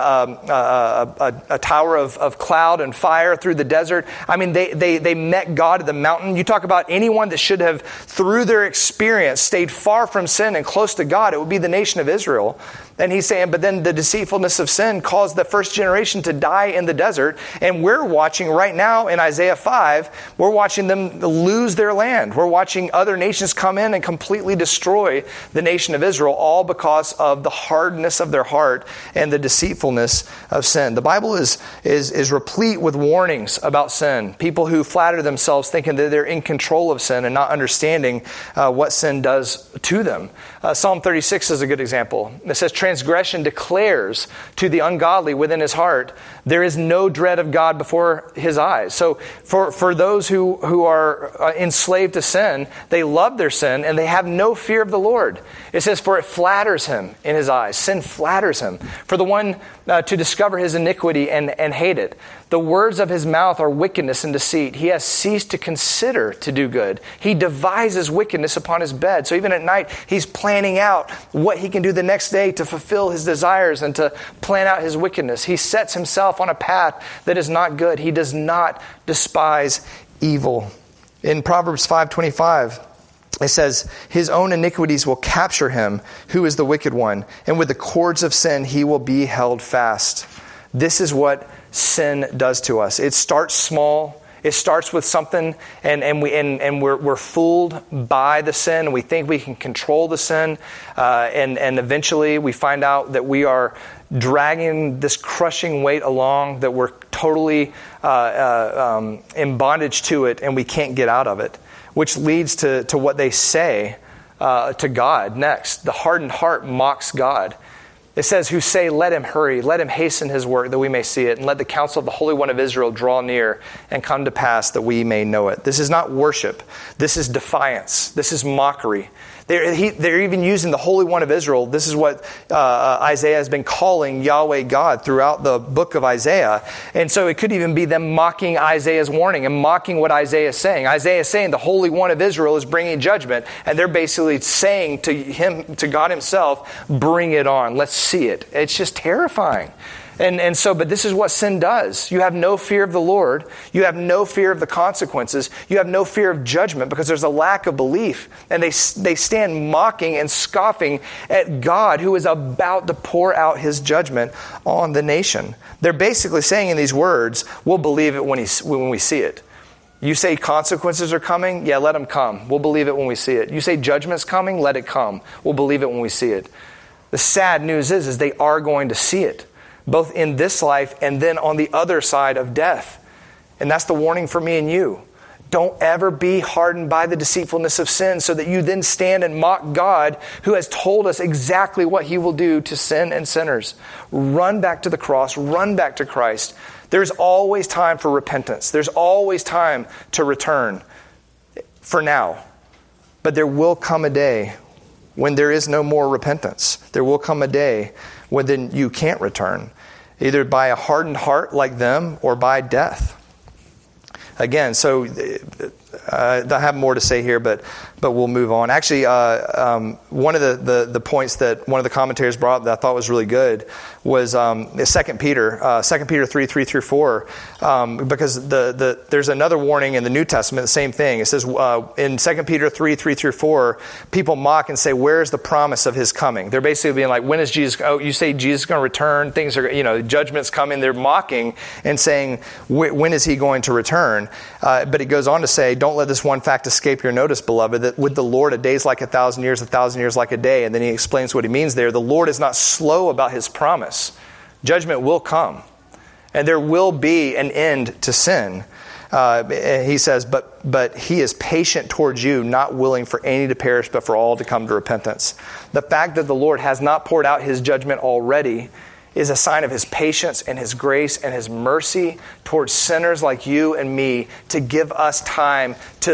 a tower of cloud and fire through the desert. I mean, they met God at the mountain. You talk about anyone that should have, through their experience, stayed far from sin and close to God, it would be the nation of Israel. And he's saying, but then the deceitfulness of sin caused the first generation to die in the desert. And we're watching right now in Isaiah 5, we're watching them lose their land. We're watching other nations come in and completely destroy the nation of Israel, all because of the hardness of their heart and the deceitfulness of sin. The Bible is replete with warnings about sin. People who flatter themselves thinking that they're in control of sin and not understanding what sin does to them. Psalm 36 is a good example. It says, transgression declares to the ungodly within his heart, there is no dread of God before his eyes. So for those who are enslaved to sin, they love their sin and they have no fear of the Lord. It says, for it flatters him in his eyes. Sin flatters him. For the one to discover his iniquity and hate it. The words of his mouth are wickedness and deceit. He has ceased to consider to do good. He devises wickedness upon his bed. So even at night, he's planning out what he can do the next day to fulfill his desires and to plan out his wickedness. He sets himself on a path that is not good. He does not despise evil. In Proverbs 5:25, it says, his own iniquities will capture him, who is the wicked one, and with the cords of sin he will be held fast. This is what sin does to us. It starts small. It starts with something, and we're fooled by the sin. We think we can control the sin, and eventually we find out that we are dragging this crushing weight along, that we're totally in bondage to it, and we can't get out of it. Which leads to what they say to God next. The hardened heart mocks God. It says, who say, let him hurry, let him hasten his work that we may see it, and let the counsel of the Holy One of Israel draw near and come to pass that we may know it. This is not worship. This is defiance. This is mockery. They're even using the Holy One of Israel. This is what Isaiah has been calling Yahweh God throughout the book of Isaiah. And so it could even be them mocking Isaiah's warning and mocking what Isaiah is saying. Isaiah is saying the Holy One of Israel is bringing judgment. And they're basically saying to him, to God himself, bring it on. Let's see it. It's just terrifying. But this is what sin does. You have no fear of the Lord. You have no fear of the consequences. You have no fear of judgment because there's a lack of belief. And they stand mocking and scoffing at God who is about to pour out his judgment on the nation. They're basically saying in these words, we'll believe it when we see it. You say consequences are coming? Yeah, let them come. We'll believe it when we see it. You say judgment's coming? Let it come. We'll believe it when we see it. The sad news is they are going to see it, both in this life and then on the other side of death. And that's the warning for me and you. Don't ever be hardened by the deceitfulness of sin so that you then stand and mock God who has told us exactly what he will do to sin and sinners. Run back to the cross. Run back to Christ. There's always time for repentance. There's always time to return for now. But there will come a day when there is no more repentance. There will come a day when then you can't return, either by a hardened heart like them or by death. Again, so I have more to say here, but we'll move on. Actually, one of the points that one of the commentators brought up that I thought was really good was 2 Peter 3:3-4, because there's another warning in the New Testament, the same thing. It says in 2 Peter 3:3-4, people mock and say, "Where's the promise of his coming?" They're basically being like, "When is Jesus? Oh, you say Jesus is going to return? Things are, judgment's coming." They're mocking and saying, "When is he going to return?" But it goes on to say, "Don't let this one fact escape your notice, beloved, that with the Lord a day is like 1,000 years, 1,000 years like a day." And then he explains what he means there. The Lord is not slow about his promise. Judgment will come, and there will be an end to sin. He says, but he is patient towards you, not willing for any to perish, but for all to come to repentance. The fact that the Lord has not poured out his judgment already is a sign of his patience and his grace and his mercy towards sinners like you and me, to give us time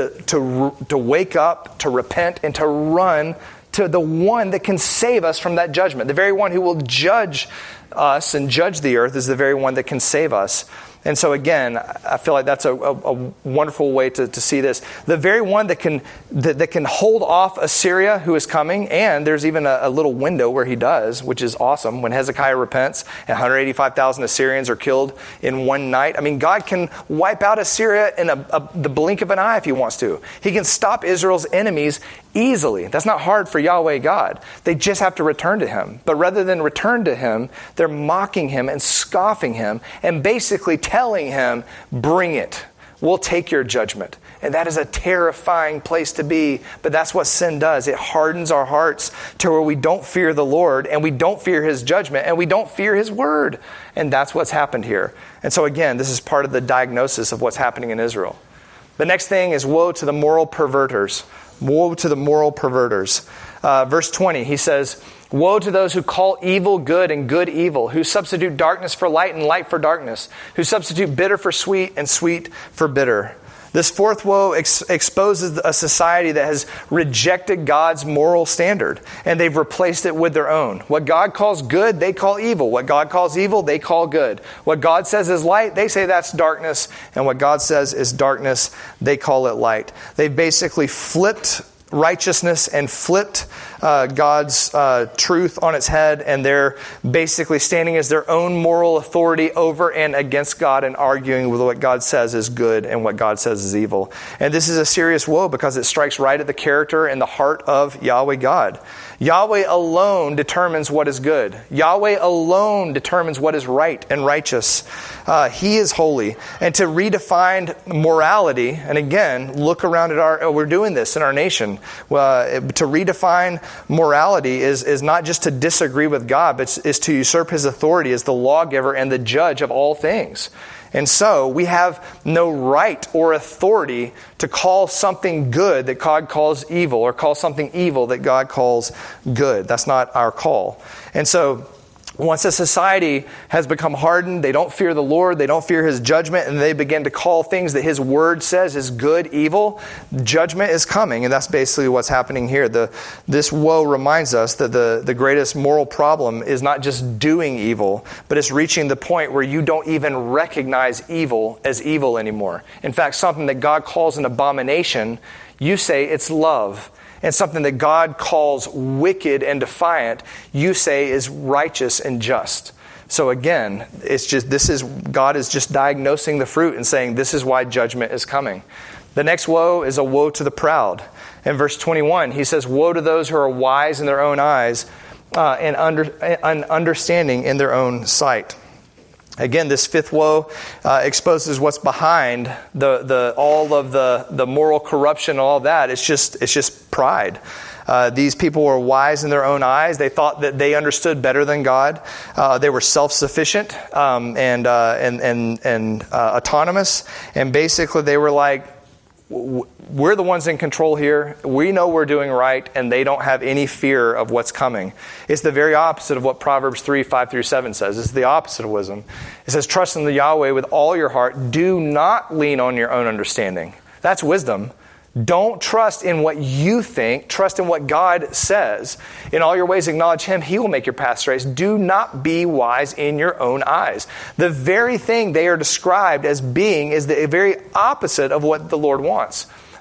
to wake up, to repent, and to run to the one that can save us from that judgment. The very one who will judge us and judge the earth is the very one that can save us. And so again, I feel like that's a wonderful way to see this. The very one that can hold off Assyria, who is coming, and there's even a little window where he does, which is awesome. When Hezekiah repents, 185,000 Assyrians are killed in one night. I mean, God can wipe out Assyria in the blink of an eye if he wants to. He can stop Israel's enemies easily. That's not hard for Yahweh God. They just have to return to him. But rather than return to him, they're mocking him and scoffing him and basically telling him, "Bring it. We'll take your judgment." And that is a terrifying place to be. But that's what sin does. It hardens our hearts to where we don't fear the Lord, and we don't fear his judgment, and we don't fear his word. And that's what's happened here. And so again, this is part of the diagnosis of what's happening in Israel. The next thing is woe to the moral perverters. Woe to the moral perverters. Verse 20, he says, "Woe to those who call evil good and good evil, who substitute darkness for light and light for darkness, who substitute bitter for sweet and sweet for bitter." This fourth woe exposes a society that has rejected God's moral standard, and they've replaced it with their own. What God calls good, they call evil. What God calls evil, they call good. What God says is light, they say that's darkness. And what God says is darkness, they call it light. They've basically flipped righteousness and flipped God's truth on its head, and they're basically standing as their own moral authority over and against God and arguing with what God says is good and what God says is evil. And this is a serious woe because it strikes right at the character and the heart of Yahweh God. Yahweh alone determines what is good. Yahweh alone determines what is right and righteous. He is holy. And to redefine morality, and again, look around at we're doing this in our nation. To redefine morality is not just to disagree with God, but is to usurp his authority as the lawgiver and the judge of all things. And so we have no right or authority to call something good that God calls evil, or call something evil that God calls good. That's not our call. And so once a society has become hardened, they don't fear the Lord, they don't fear his judgment, and they begin to call things that his word says is good evil, judgment is coming. And that's basically what's happening here. This woe reminds us that the greatest moral problem is not just doing evil, but it's reaching the point where you don't even recognize evil as evil anymore. In fact, something that God calls an abomination, you say it's love. And something that God calls wicked and defiant, you say is righteous and just. So again, God is just diagnosing the fruit and saying this is why judgment is coming. The next woe is a woe to the proud. In verse 21, he says, "Woe to those who are wise in their own eyes and understanding in their own sight." Again, this fifth woe exposes what's behind all of the moral corruption, all that. It's just pride. These people were wise in their own eyes. They thought that they understood better than God. They were self-sufficient and autonomous. And basically, they were like, we're the ones in control here. We know we're doing right, and they don't have any fear of what's coming. It's the very opposite of what Proverbs 3:5-7 says. It's the opposite of wisdom. It says, "Trust in the Yahweh with all your heart. Do not lean on your own understanding." That's wisdom. Don't trust in what you think. Trust in what God says. In all your ways acknowledge him. He will make your path straight. Do not be wise in your own eyes. The very thing they are described as being is the very opposite of what the Lord wants.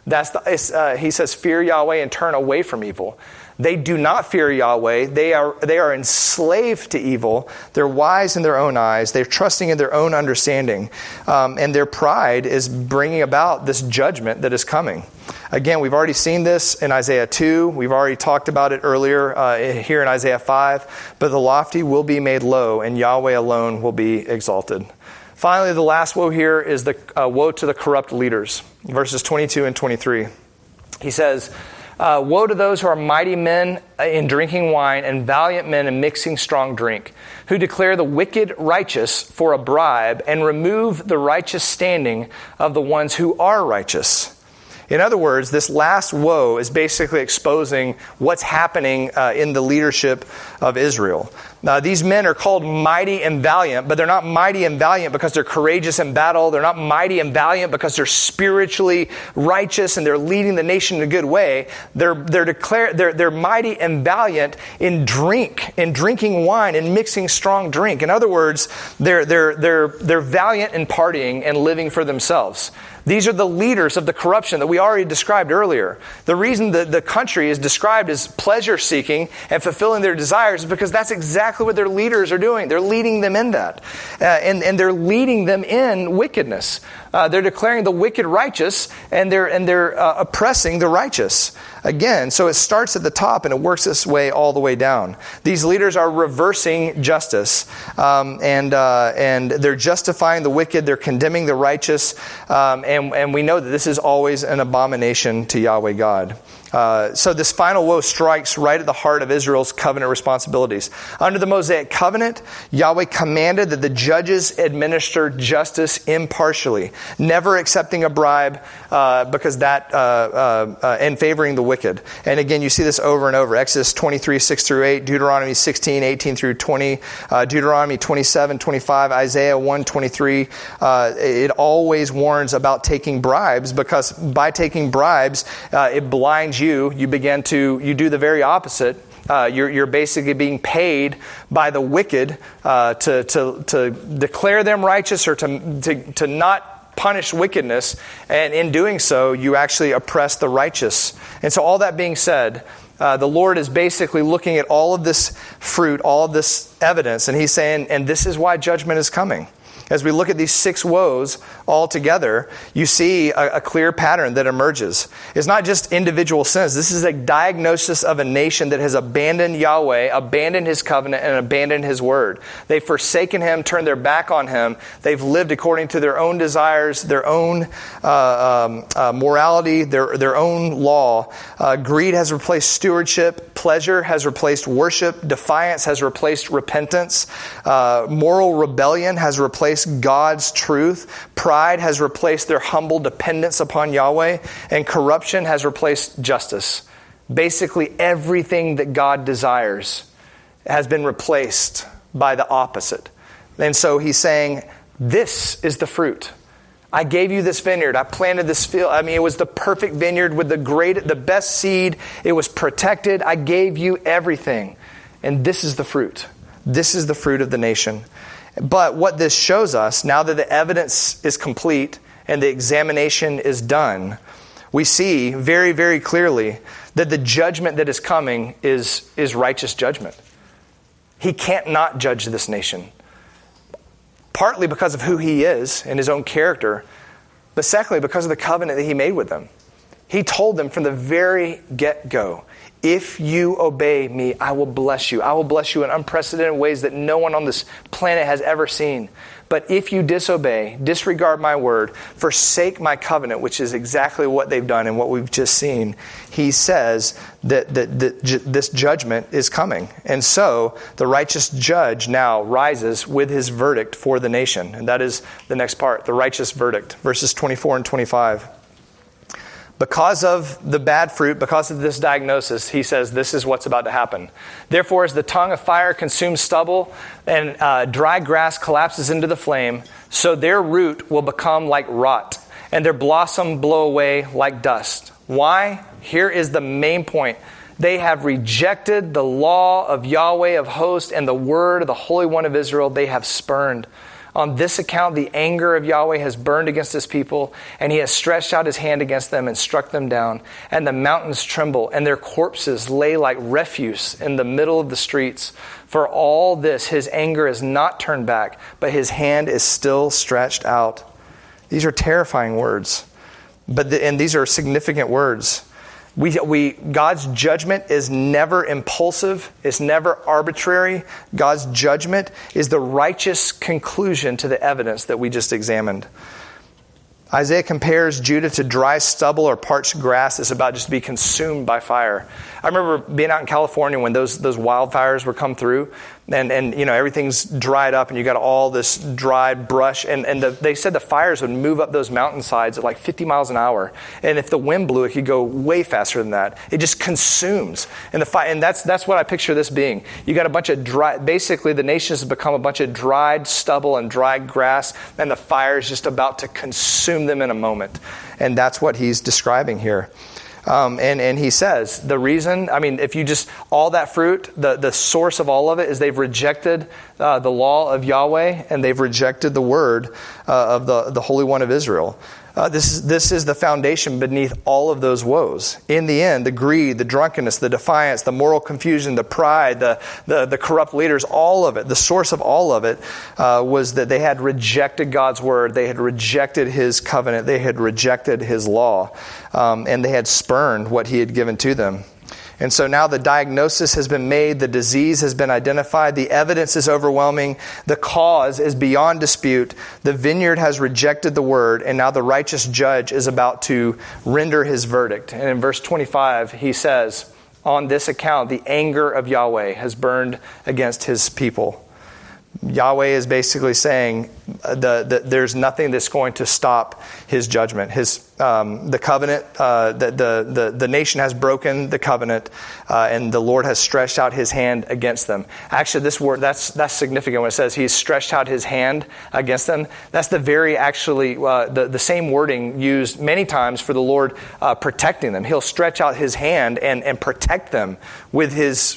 He says, fear Yahweh and turn away from evil. They do not fear Yahweh. They are enslaved to evil. They're wise in their own eyes. They're trusting in their own understanding. And their pride is bringing about this judgment that is coming. Again, we've already seen this in Isaiah 2. We've already talked about it earlier here in Isaiah 5. But the lofty will be made low, and Yahweh alone will be exalted. Finally, the last woe here is the woe to the corrupt leaders. Verses 22 and 23. He says, woe to those who are mighty men in drinking wine and valiant men in mixing strong drink, who declare the wicked righteous for a bribe and remove the righteous standing of the ones who are righteous. In other words, this last woe is basically exposing what's happening in the leadership of Israel. Now, these men are called mighty and valiant, but they're not mighty and valiant because they're courageous in battle. They're not mighty and valiant because they're spiritually righteous and they're leading the nation in a good way. They're mighty and valiant in drinking wine and mixing strong drink. In other words, they're valiant in partying and living for themselves. These are the leaders of the corruption that we already described earlier. The reason that the country is described as pleasure-seeking and fulfilling their desires is because that's exactly what their leaders are doing. They're leading them in that. And they're leading them in wickedness. They're declaring the wicked righteous, and they're oppressing the righteous. Again, so it starts at the top and it works its way all the way down. These leaders are reversing justice, and they're justifying the wicked. They're condemning the righteous, and we know that this is always an abomination to Yahweh God. So this final woe strikes right at the heart of Israel's covenant responsibilities. Under the Mosaic covenant, Yahweh commanded that the judges administer justice impartially, never accepting a bribe because and favoring the wicked. And again, you see this over and over. Exodus 23, 6 through 8, Deuteronomy 16, 18 through 20, Deuteronomy 27, 25, Isaiah 1, 23. It always warns about taking bribes, because by taking bribes, it blinds you. You do the very opposite. You're basically being paid by the wicked to declare them righteous, or to not punish wickedness, and in doing so, you actually oppress the righteous. And so all that being said, the Lord is basically looking at all of this fruit, all of this evidence, and He's saying, and this is why judgment is coming. As we look at these 6 woes all together, you see a clear pattern that emerges. It's not just individual sins. This is a diagnosis of a nation that has abandoned Yahweh, abandoned His covenant, and abandoned His word. They've forsaken Him, turned their back on Him. They've lived according to their own desires, their own morality, their own law. Greed has replaced stewardship. Pleasure has replaced worship. Defiance has replaced repentance. Moral rebellion has replaced God's truth. Pride has replaced their humble dependence upon Yahweh, and corruption has replaced justice. Basically, everything that God desires has been replaced by the opposite. And so He's saying, this is the fruit. I gave you this vineyard. I planted this field. I mean, it was the perfect vineyard with the best seed. It was protected. I gave you everything. And this is the fruit. This is the fruit of the nation. But what this shows us, now that the evidence is complete and the examination is done, we see very, very clearly that the judgment that is coming is righteous judgment. He can't not judge this nation. Partly because of who He is and His own character, but secondly because of the covenant that He made with them. He told them from the very get-go, if you obey me, I will bless you. I will bless you in unprecedented ways that no one on this planet has ever seen. But if you disobey, disregard my word, forsake my covenant, which is exactly what they've done and what we've just seen, He says that this judgment is coming. And so the righteous judge now rises with his verdict for the nation. And that is the next part, the righteous verdict, verses 24 and 25. Because of the bad fruit, because of this diagnosis, He says this is what's about to happen. Therefore, as the tongue of fire consumes stubble and dry grass collapses into the flame, so their root will become like rot, and their blossom blow away like dust. Why? Here is the main point. They have rejected the law of Yahweh of hosts and the word of the Holy One of Israel they have spurned. On this account, the anger of Yahweh has burned against his people, and he has stretched out his hand against them and struck them down. And the mountains tremble, and their corpses lay like refuse in the middle of the streets. For all this, his anger is not turned back, but his hand is still stretched out. These are terrifying words, and these are significant words. God's judgment is never impulsive. It's never arbitrary. God's judgment is the righteous conclusion to the evidence that we just examined. Isaiah compares Judah to dry stubble or parched grass that's about just to be consumed by fire. I remember being out in California when those wildfires were come through, and everything's dried up, and you got all this dried brush, and they said the fires would move up those mountainsides at like 50 miles an hour, and if the wind blew, it could go way faster than that. It just consumes, and that's what I picture this being. You got a bunch of dry. Basically, the nation has become a bunch of dried stubble and dried grass, and the fire is just about to consume them in a moment, and that's what he's describing here. And he says, the reason, if you just, all that fruit, the source of all of it is they've rejected the law of Yahweh, and they've rejected the word of the Holy One of Israel. This is the foundation beneath all of those woes. In the end, the greed, the drunkenness, the defiance, the moral confusion, the pride, the corrupt leaders, all of it, the source of all of it was that they had rejected God's word. They had rejected his covenant. They had rejected his law. And they had spurned what he had given to them. And so now the diagnosis has been made, the disease has been identified, the evidence is overwhelming, the cause is beyond dispute, the vineyard has rejected the word, and now the righteous judge is about to render his verdict. And in verse 25, he says, on this account, the anger of Yahweh has burned against his people. Yahweh is basically saying there's nothing that's going to stop his judgment. The covenant, the nation has broken the covenant, and the Lord has stretched out his hand against them. Actually, this word that's significant when it says he's stretched out his hand against them. That's the very the same wording used many times for the Lord protecting them. He'll stretch out his hand and protect them with his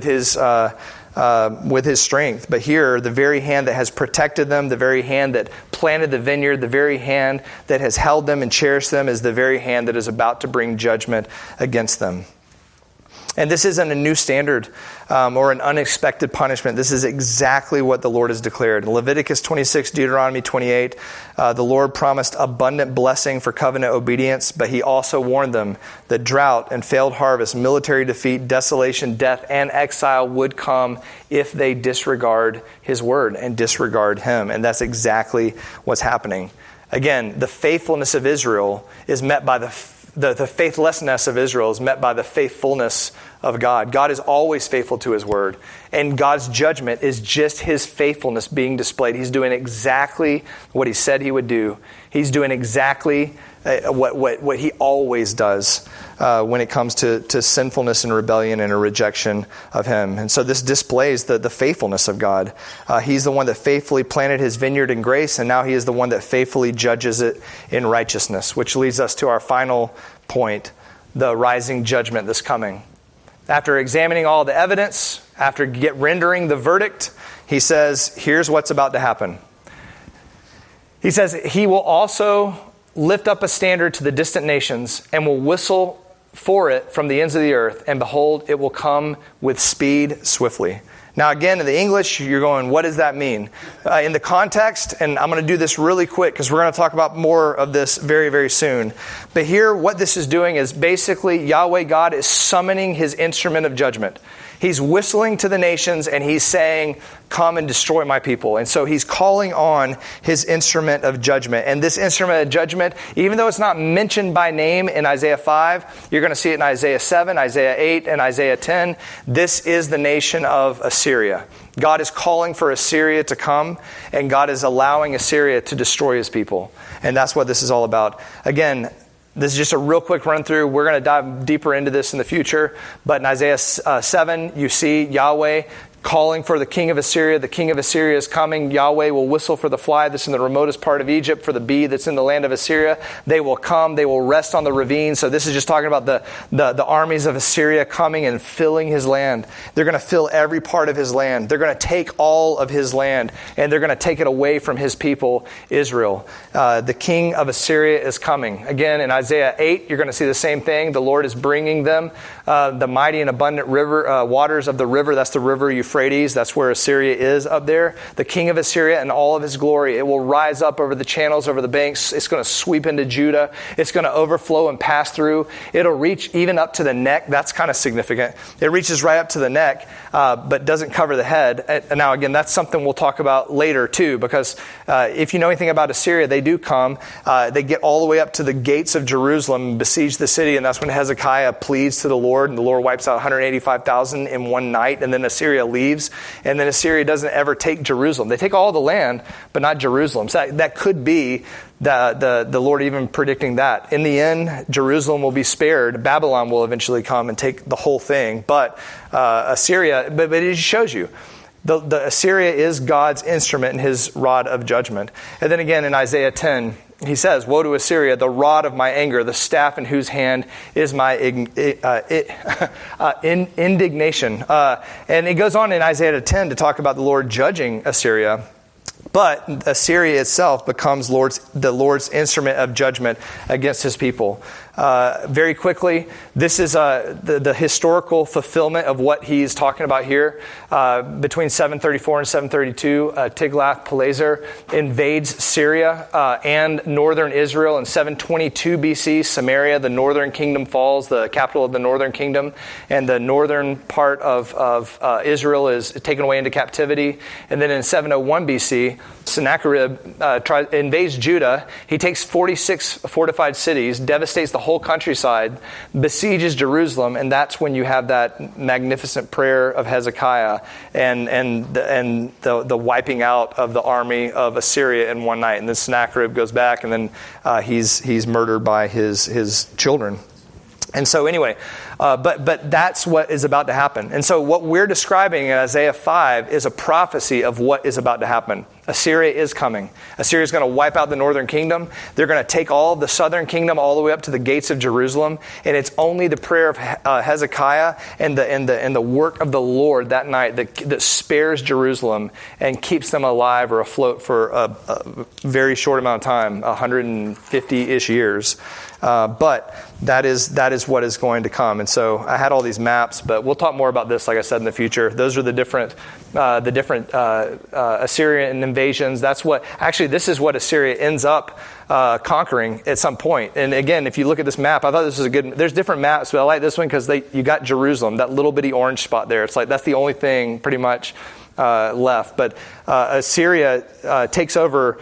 strength. But here, the very hand that has protected them, the very hand that planted the vineyard, the very hand that has held them and cherished them is the very hand that is about to bring judgment against them. And this isn't a new standard or an unexpected punishment. This is exactly what the Lord has declared. In Leviticus 26, Deuteronomy 28, the Lord promised abundant blessing for covenant obedience, but he also warned them that drought and failed harvest, military defeat, desolation, death, and exile would come if they disregard his word and disregard him. And that's exactly what's happening. Again, the faithfulness of Israel is met by the faithlessness of Israel is met by the faithfulness of God. God is always faithful to his word. And God's judgment is just his faithfulness being displayed. He's doing exactly what he said he would do. He's doing exactly what he always does when it comes to sinfulness and rebellion and a rejection of him. And so this displays the faithfulness of God. He's the one that faithfully planted his vineyard in grace, and now he is the one that faithfully judges it in righteousness, which leads us to our final point, the rising judgment that's coming. After examining all the evidence, after rendering the verdict, he says, here's what's about to happen. He says, he will also lift up a standard to the distant nations and will whistle for it from the ends of the earth, and behold, it will come with speed swiftly. Now again, in the English, you're going, what does that mean? In the context, and I'm going to do this really quick because we're going to talk about more of this very, very soon. But here, what this is doing is basically Yahweh God is summoning his instrument of judgment. He's whistling to the nations and he's saying, come and destroy my people. And so he's calling on his instrument of judgment. And this instrument of judgment, even though it's not mentioned by name in Isaiah 5, you're going to see it in Isaiah 7, Isaiah 8, and Isaiah 10. This is the nation of Assyria. God is calling for Assyria to come, and God is allowing Assyria to destroy his people. And that's what this is all about. Again, this is just a real quick run through. We're going to dive deeper into this in the future. But in Isaiah 7, you see Yahweh calling for the king of Assyria. The king of Assyria is coming. Yahweh will whistle for the fly that's in the remotest part of Egypt, for the bee that's in the land of Assyria. They will come. They will rest on the ravine. So this is just talking about the armies of Assyria coming and filling his land. They're going to fill every part of his land. They're going to take all of his land, and they're going to take it away from his people, Israel. The king of Assyria is coming. Again, in Isaiah 8, you're going to see the same thing. The Lord is bringing them the mighty and abundant river, waters of the river. That's the river Euphrates. That's where Assyria is up there. The king of Assyria and all of his glory. It will rise up over the channels, over the banks. It's going to sweep into Judah. It's going to overflow and pass through. It'll reach even up to the neck. That's kind of significant. It reaches right up to the neck, but doesn't cover the head. Now, again, that's something we'll talk about later, too, because if you know anything about Assyria, they do come. They get all the way up to the gates of Jerusalem and besiege the city, and that's when Hezekiah pleads to the Lord, and the Lord wipes out 185,000 in one night, and then Assyria leaves, and then Assyria doesn't ever take Jerusalem. They take all the land, but not Jerusalem. So that could be the Lord even predicting that. In the end, Jerusalem will be spared. Babylon will eventually come and take the whole thing, but Assyria, but it shows you, the Assyria is God's instrument and his rod of judgment. And then again in Isaiah 10, he says, "Woe to Assyria, the rod of my anger, the staff in whose hand is my indignation." And it goes on in Isaiah 10 to talk about the Lord judging Assyria. But Assyria itself becomes the Lord's instrument of judgment against his people. Very quickly, this is the historical fulfillment of what he's talking about here. Between 734 and 732, Tiglath-Pileser invades Syria and northern Israel. In 722 BC, Samaria, the northern kingdom, falls, the capital of the northern kingdom, and the northern part of Israel is taken away into captivity. And then in 701 BC, Sennacherib invades Judah. He takes 46 fortified cities, devastates the whole countryside, besieges Jerusalem, and that's when you have that magnificent prayer of Hezekiah and the wiping out of the army of Assyria in one night. And then Sennacherib goes back, and then he's murdered by his children. And so anyway, but that's what is about to happen. And so what we're describing in Isaiah 5 is a prophecy of what is about to happen. Assyria is coming. Assyria is going to wipe out the northern kingdom. They're going to take all of the southern kingdom all the way up to the gates of Jerusalem. And it's only the prayer of Hezekiah and the work of the Lord that night that spares Jerusalem and keeps them alive or afloat for a very short amount of time, 150-ish years. But that is what is going to come. And so I had all these maps, but we'll talk more about this, like I said, in the future. Those are the different Assyrian invasions. This is what Assyria ends up conquering at some point. And again, if you look at this map, I thought this was there's different maps, but I like this one because you got Jerusalem, that little bitty orange spot there. It's like that's the only thing pretty much left. But Assyria takes over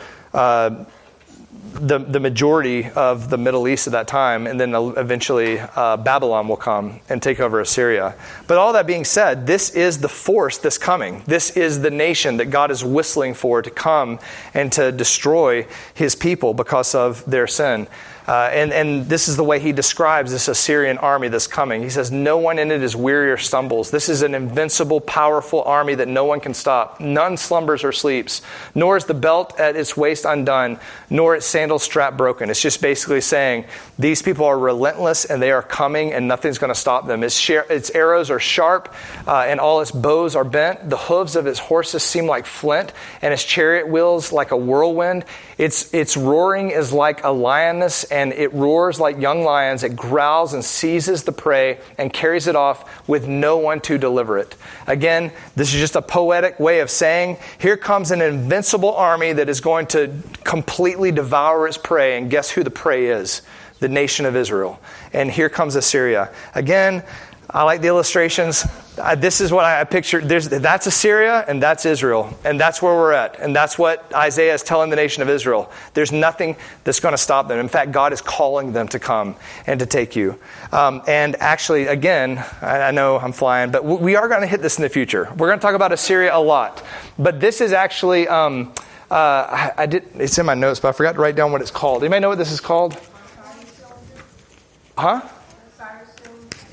the majority of the Middle East at that time, and then eventually Babylon will come and take over Assyria. But all that being said, this is the force that's coming. This is the nation that God is whistling for to come and to destroy his people because of their sin. And this is the way he describes this Assyrian army that's coming. He says, "No one in it is weary or stumbles. This is an invincible, powerful army that no one can stop. None slumbers or sleeps, nor is the belt at its waist undone, nor its sandal strap broken." It's just basically saying these people are relentless and they are coming and nothing's going to stop them. Its arrows are sharp and all its bows are bent. The hooves of its horses seem like flint and its chariot wheels like a whirlwind. Its roaring is like a lioness, and it roars like young lions. It growls and seizes the prey and carries it off with no one to deliver it. Again, this is just a poetic way of saying, here comes an invincible army that is going to completely devour its prey. And guess who the prey is? The nation of Israel. And here comes Assyria. Again, I like the illustrations. This is what I pictured. That's Assyria and that's Israel. And that's where we're at. And that's what Isaiah is telling the nation of Israel. There's nothing that's going to stop them. In fact, God is calling them to come and to take you. And actually, again, I know I'm flying, but we are going to hit this in the future. We're going to talk about Assyria a lot. But this is actually, it's in my notes, but I forgot to write down what it's called. Anybody know what this is called? Huh?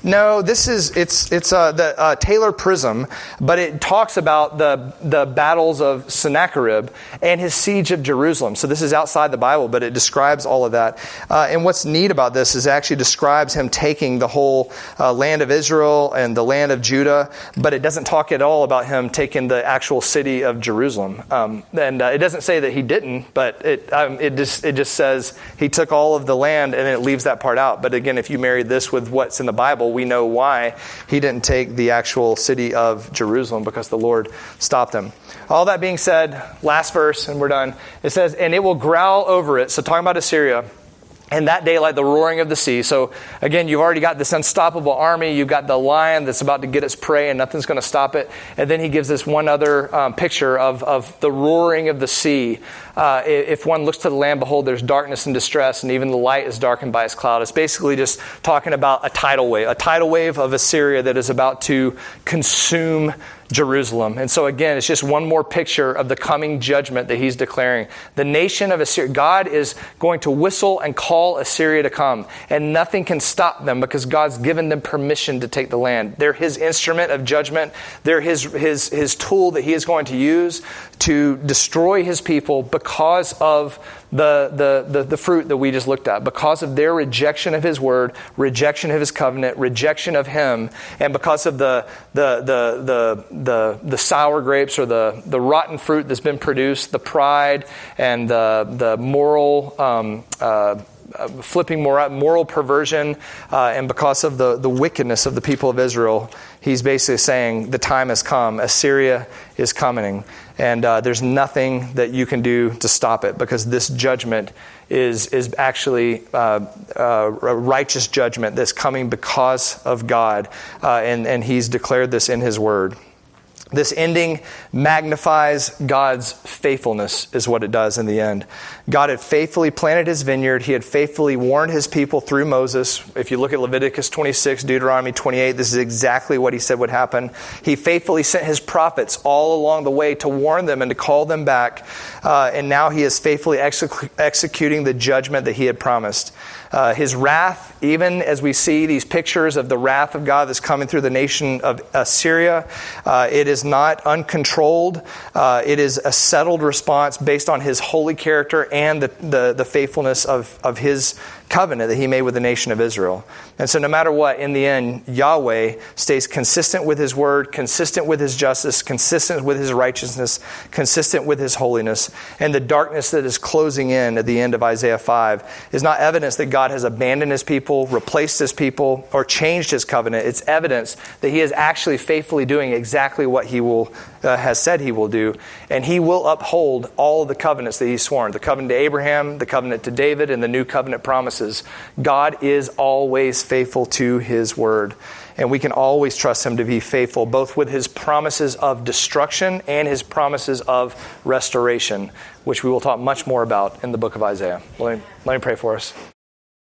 No, it's the Taylor Prism, but it talks about the battles of Sennacherib and his siege of Jerusalem. So this is outside the Bible, but it describes all of that. And what's neat about this is it actually describes him taking the whole land of Israel and the land of Judah, but it doesn't talk at all about him taking the actual city of Jerusalem. And it doesn't say that he didn't, but it just says he took all of the land, and it leaves that part out. But again, if you marry this with what's in the Bible, we know why he didn't take the actual city of Jerusalem, because the Lord stopped him. All that being said, last verse, and we're done. It says, and it will growl over it. So talking about Assyria. And that day, like the roaring of the sea. So again, you've already got this unstoppable army. You've got the lion that's about to get its prey, and nothing's going to stop it. And then he gives this one other picture of the roaring of the sea. If one looks to the land, behold, there's darkness and distress, and even the light is darkened by its cloud. It's basically just talking about a tidal wave of Assyria that is about to consume Jerusalem. And so again, it's just one more picture of the coming judgment that he's declaring. The nation of Assyria, God is going to whistle and call Assyria to come, and nothing can stop them because God's given them permission to take the land. They're his instrument of judgment. They're his tool that he is going to use to destroy his people because of the fruit that we just looked at, because of their rejection of his word, rejection of his covenant, rejection of him, and because of the sour grapes or the rotten fruit that's been produced, the pride and the moral flipping moral perversion, and because of the wickedness of the people of Israel, he's basically saying the time has come. Assyria is coming, and there's nothing that you can do to stop it, because this judgment is actually a righteous judgment that's coming because of God, and he's declared this in his word. This ending magnifies God's faithfulness, is what it does in the end. God had faithfully planted his vineyard. He had faithfully warned his people through Moses. If you look at Leviticus 26, Deuteronomy 28, this is exactly what he said would happen. He faithfully sent his prophets all along the way to warn them and to call them back. And now he is faithfully executing the judgment that he had promised. His wrath, even as we see these pictures of the wrath of God that's coming through the nation of Assyria, it is not uncontrolled. It is a settled response based on his holy character and the faithfulness of his covenant that he made with the nation of Israel. And so no matter what, in the end, Yahweh stays consistent with his word, consistent with his justice, consistent with his righteousness, consistent with his holiness. And the darkness that is closing in at the end of Isaiah 5 is not evidence that God has abandoned his people, replaced his people, or changed his covenant. It's evidence that he is actually faithfully doing exactly what he has said he will do. And he will uphold all of the covenants that he's sworn. The covenant to Abraham, the covenant to David, and the new covenant promises. God is always faithful to his word. And we can always trust him to be faithful, both with his promises of destruction and his promises of restoration, which we will talk much more about in the book of Isaiah. Let me pray for us.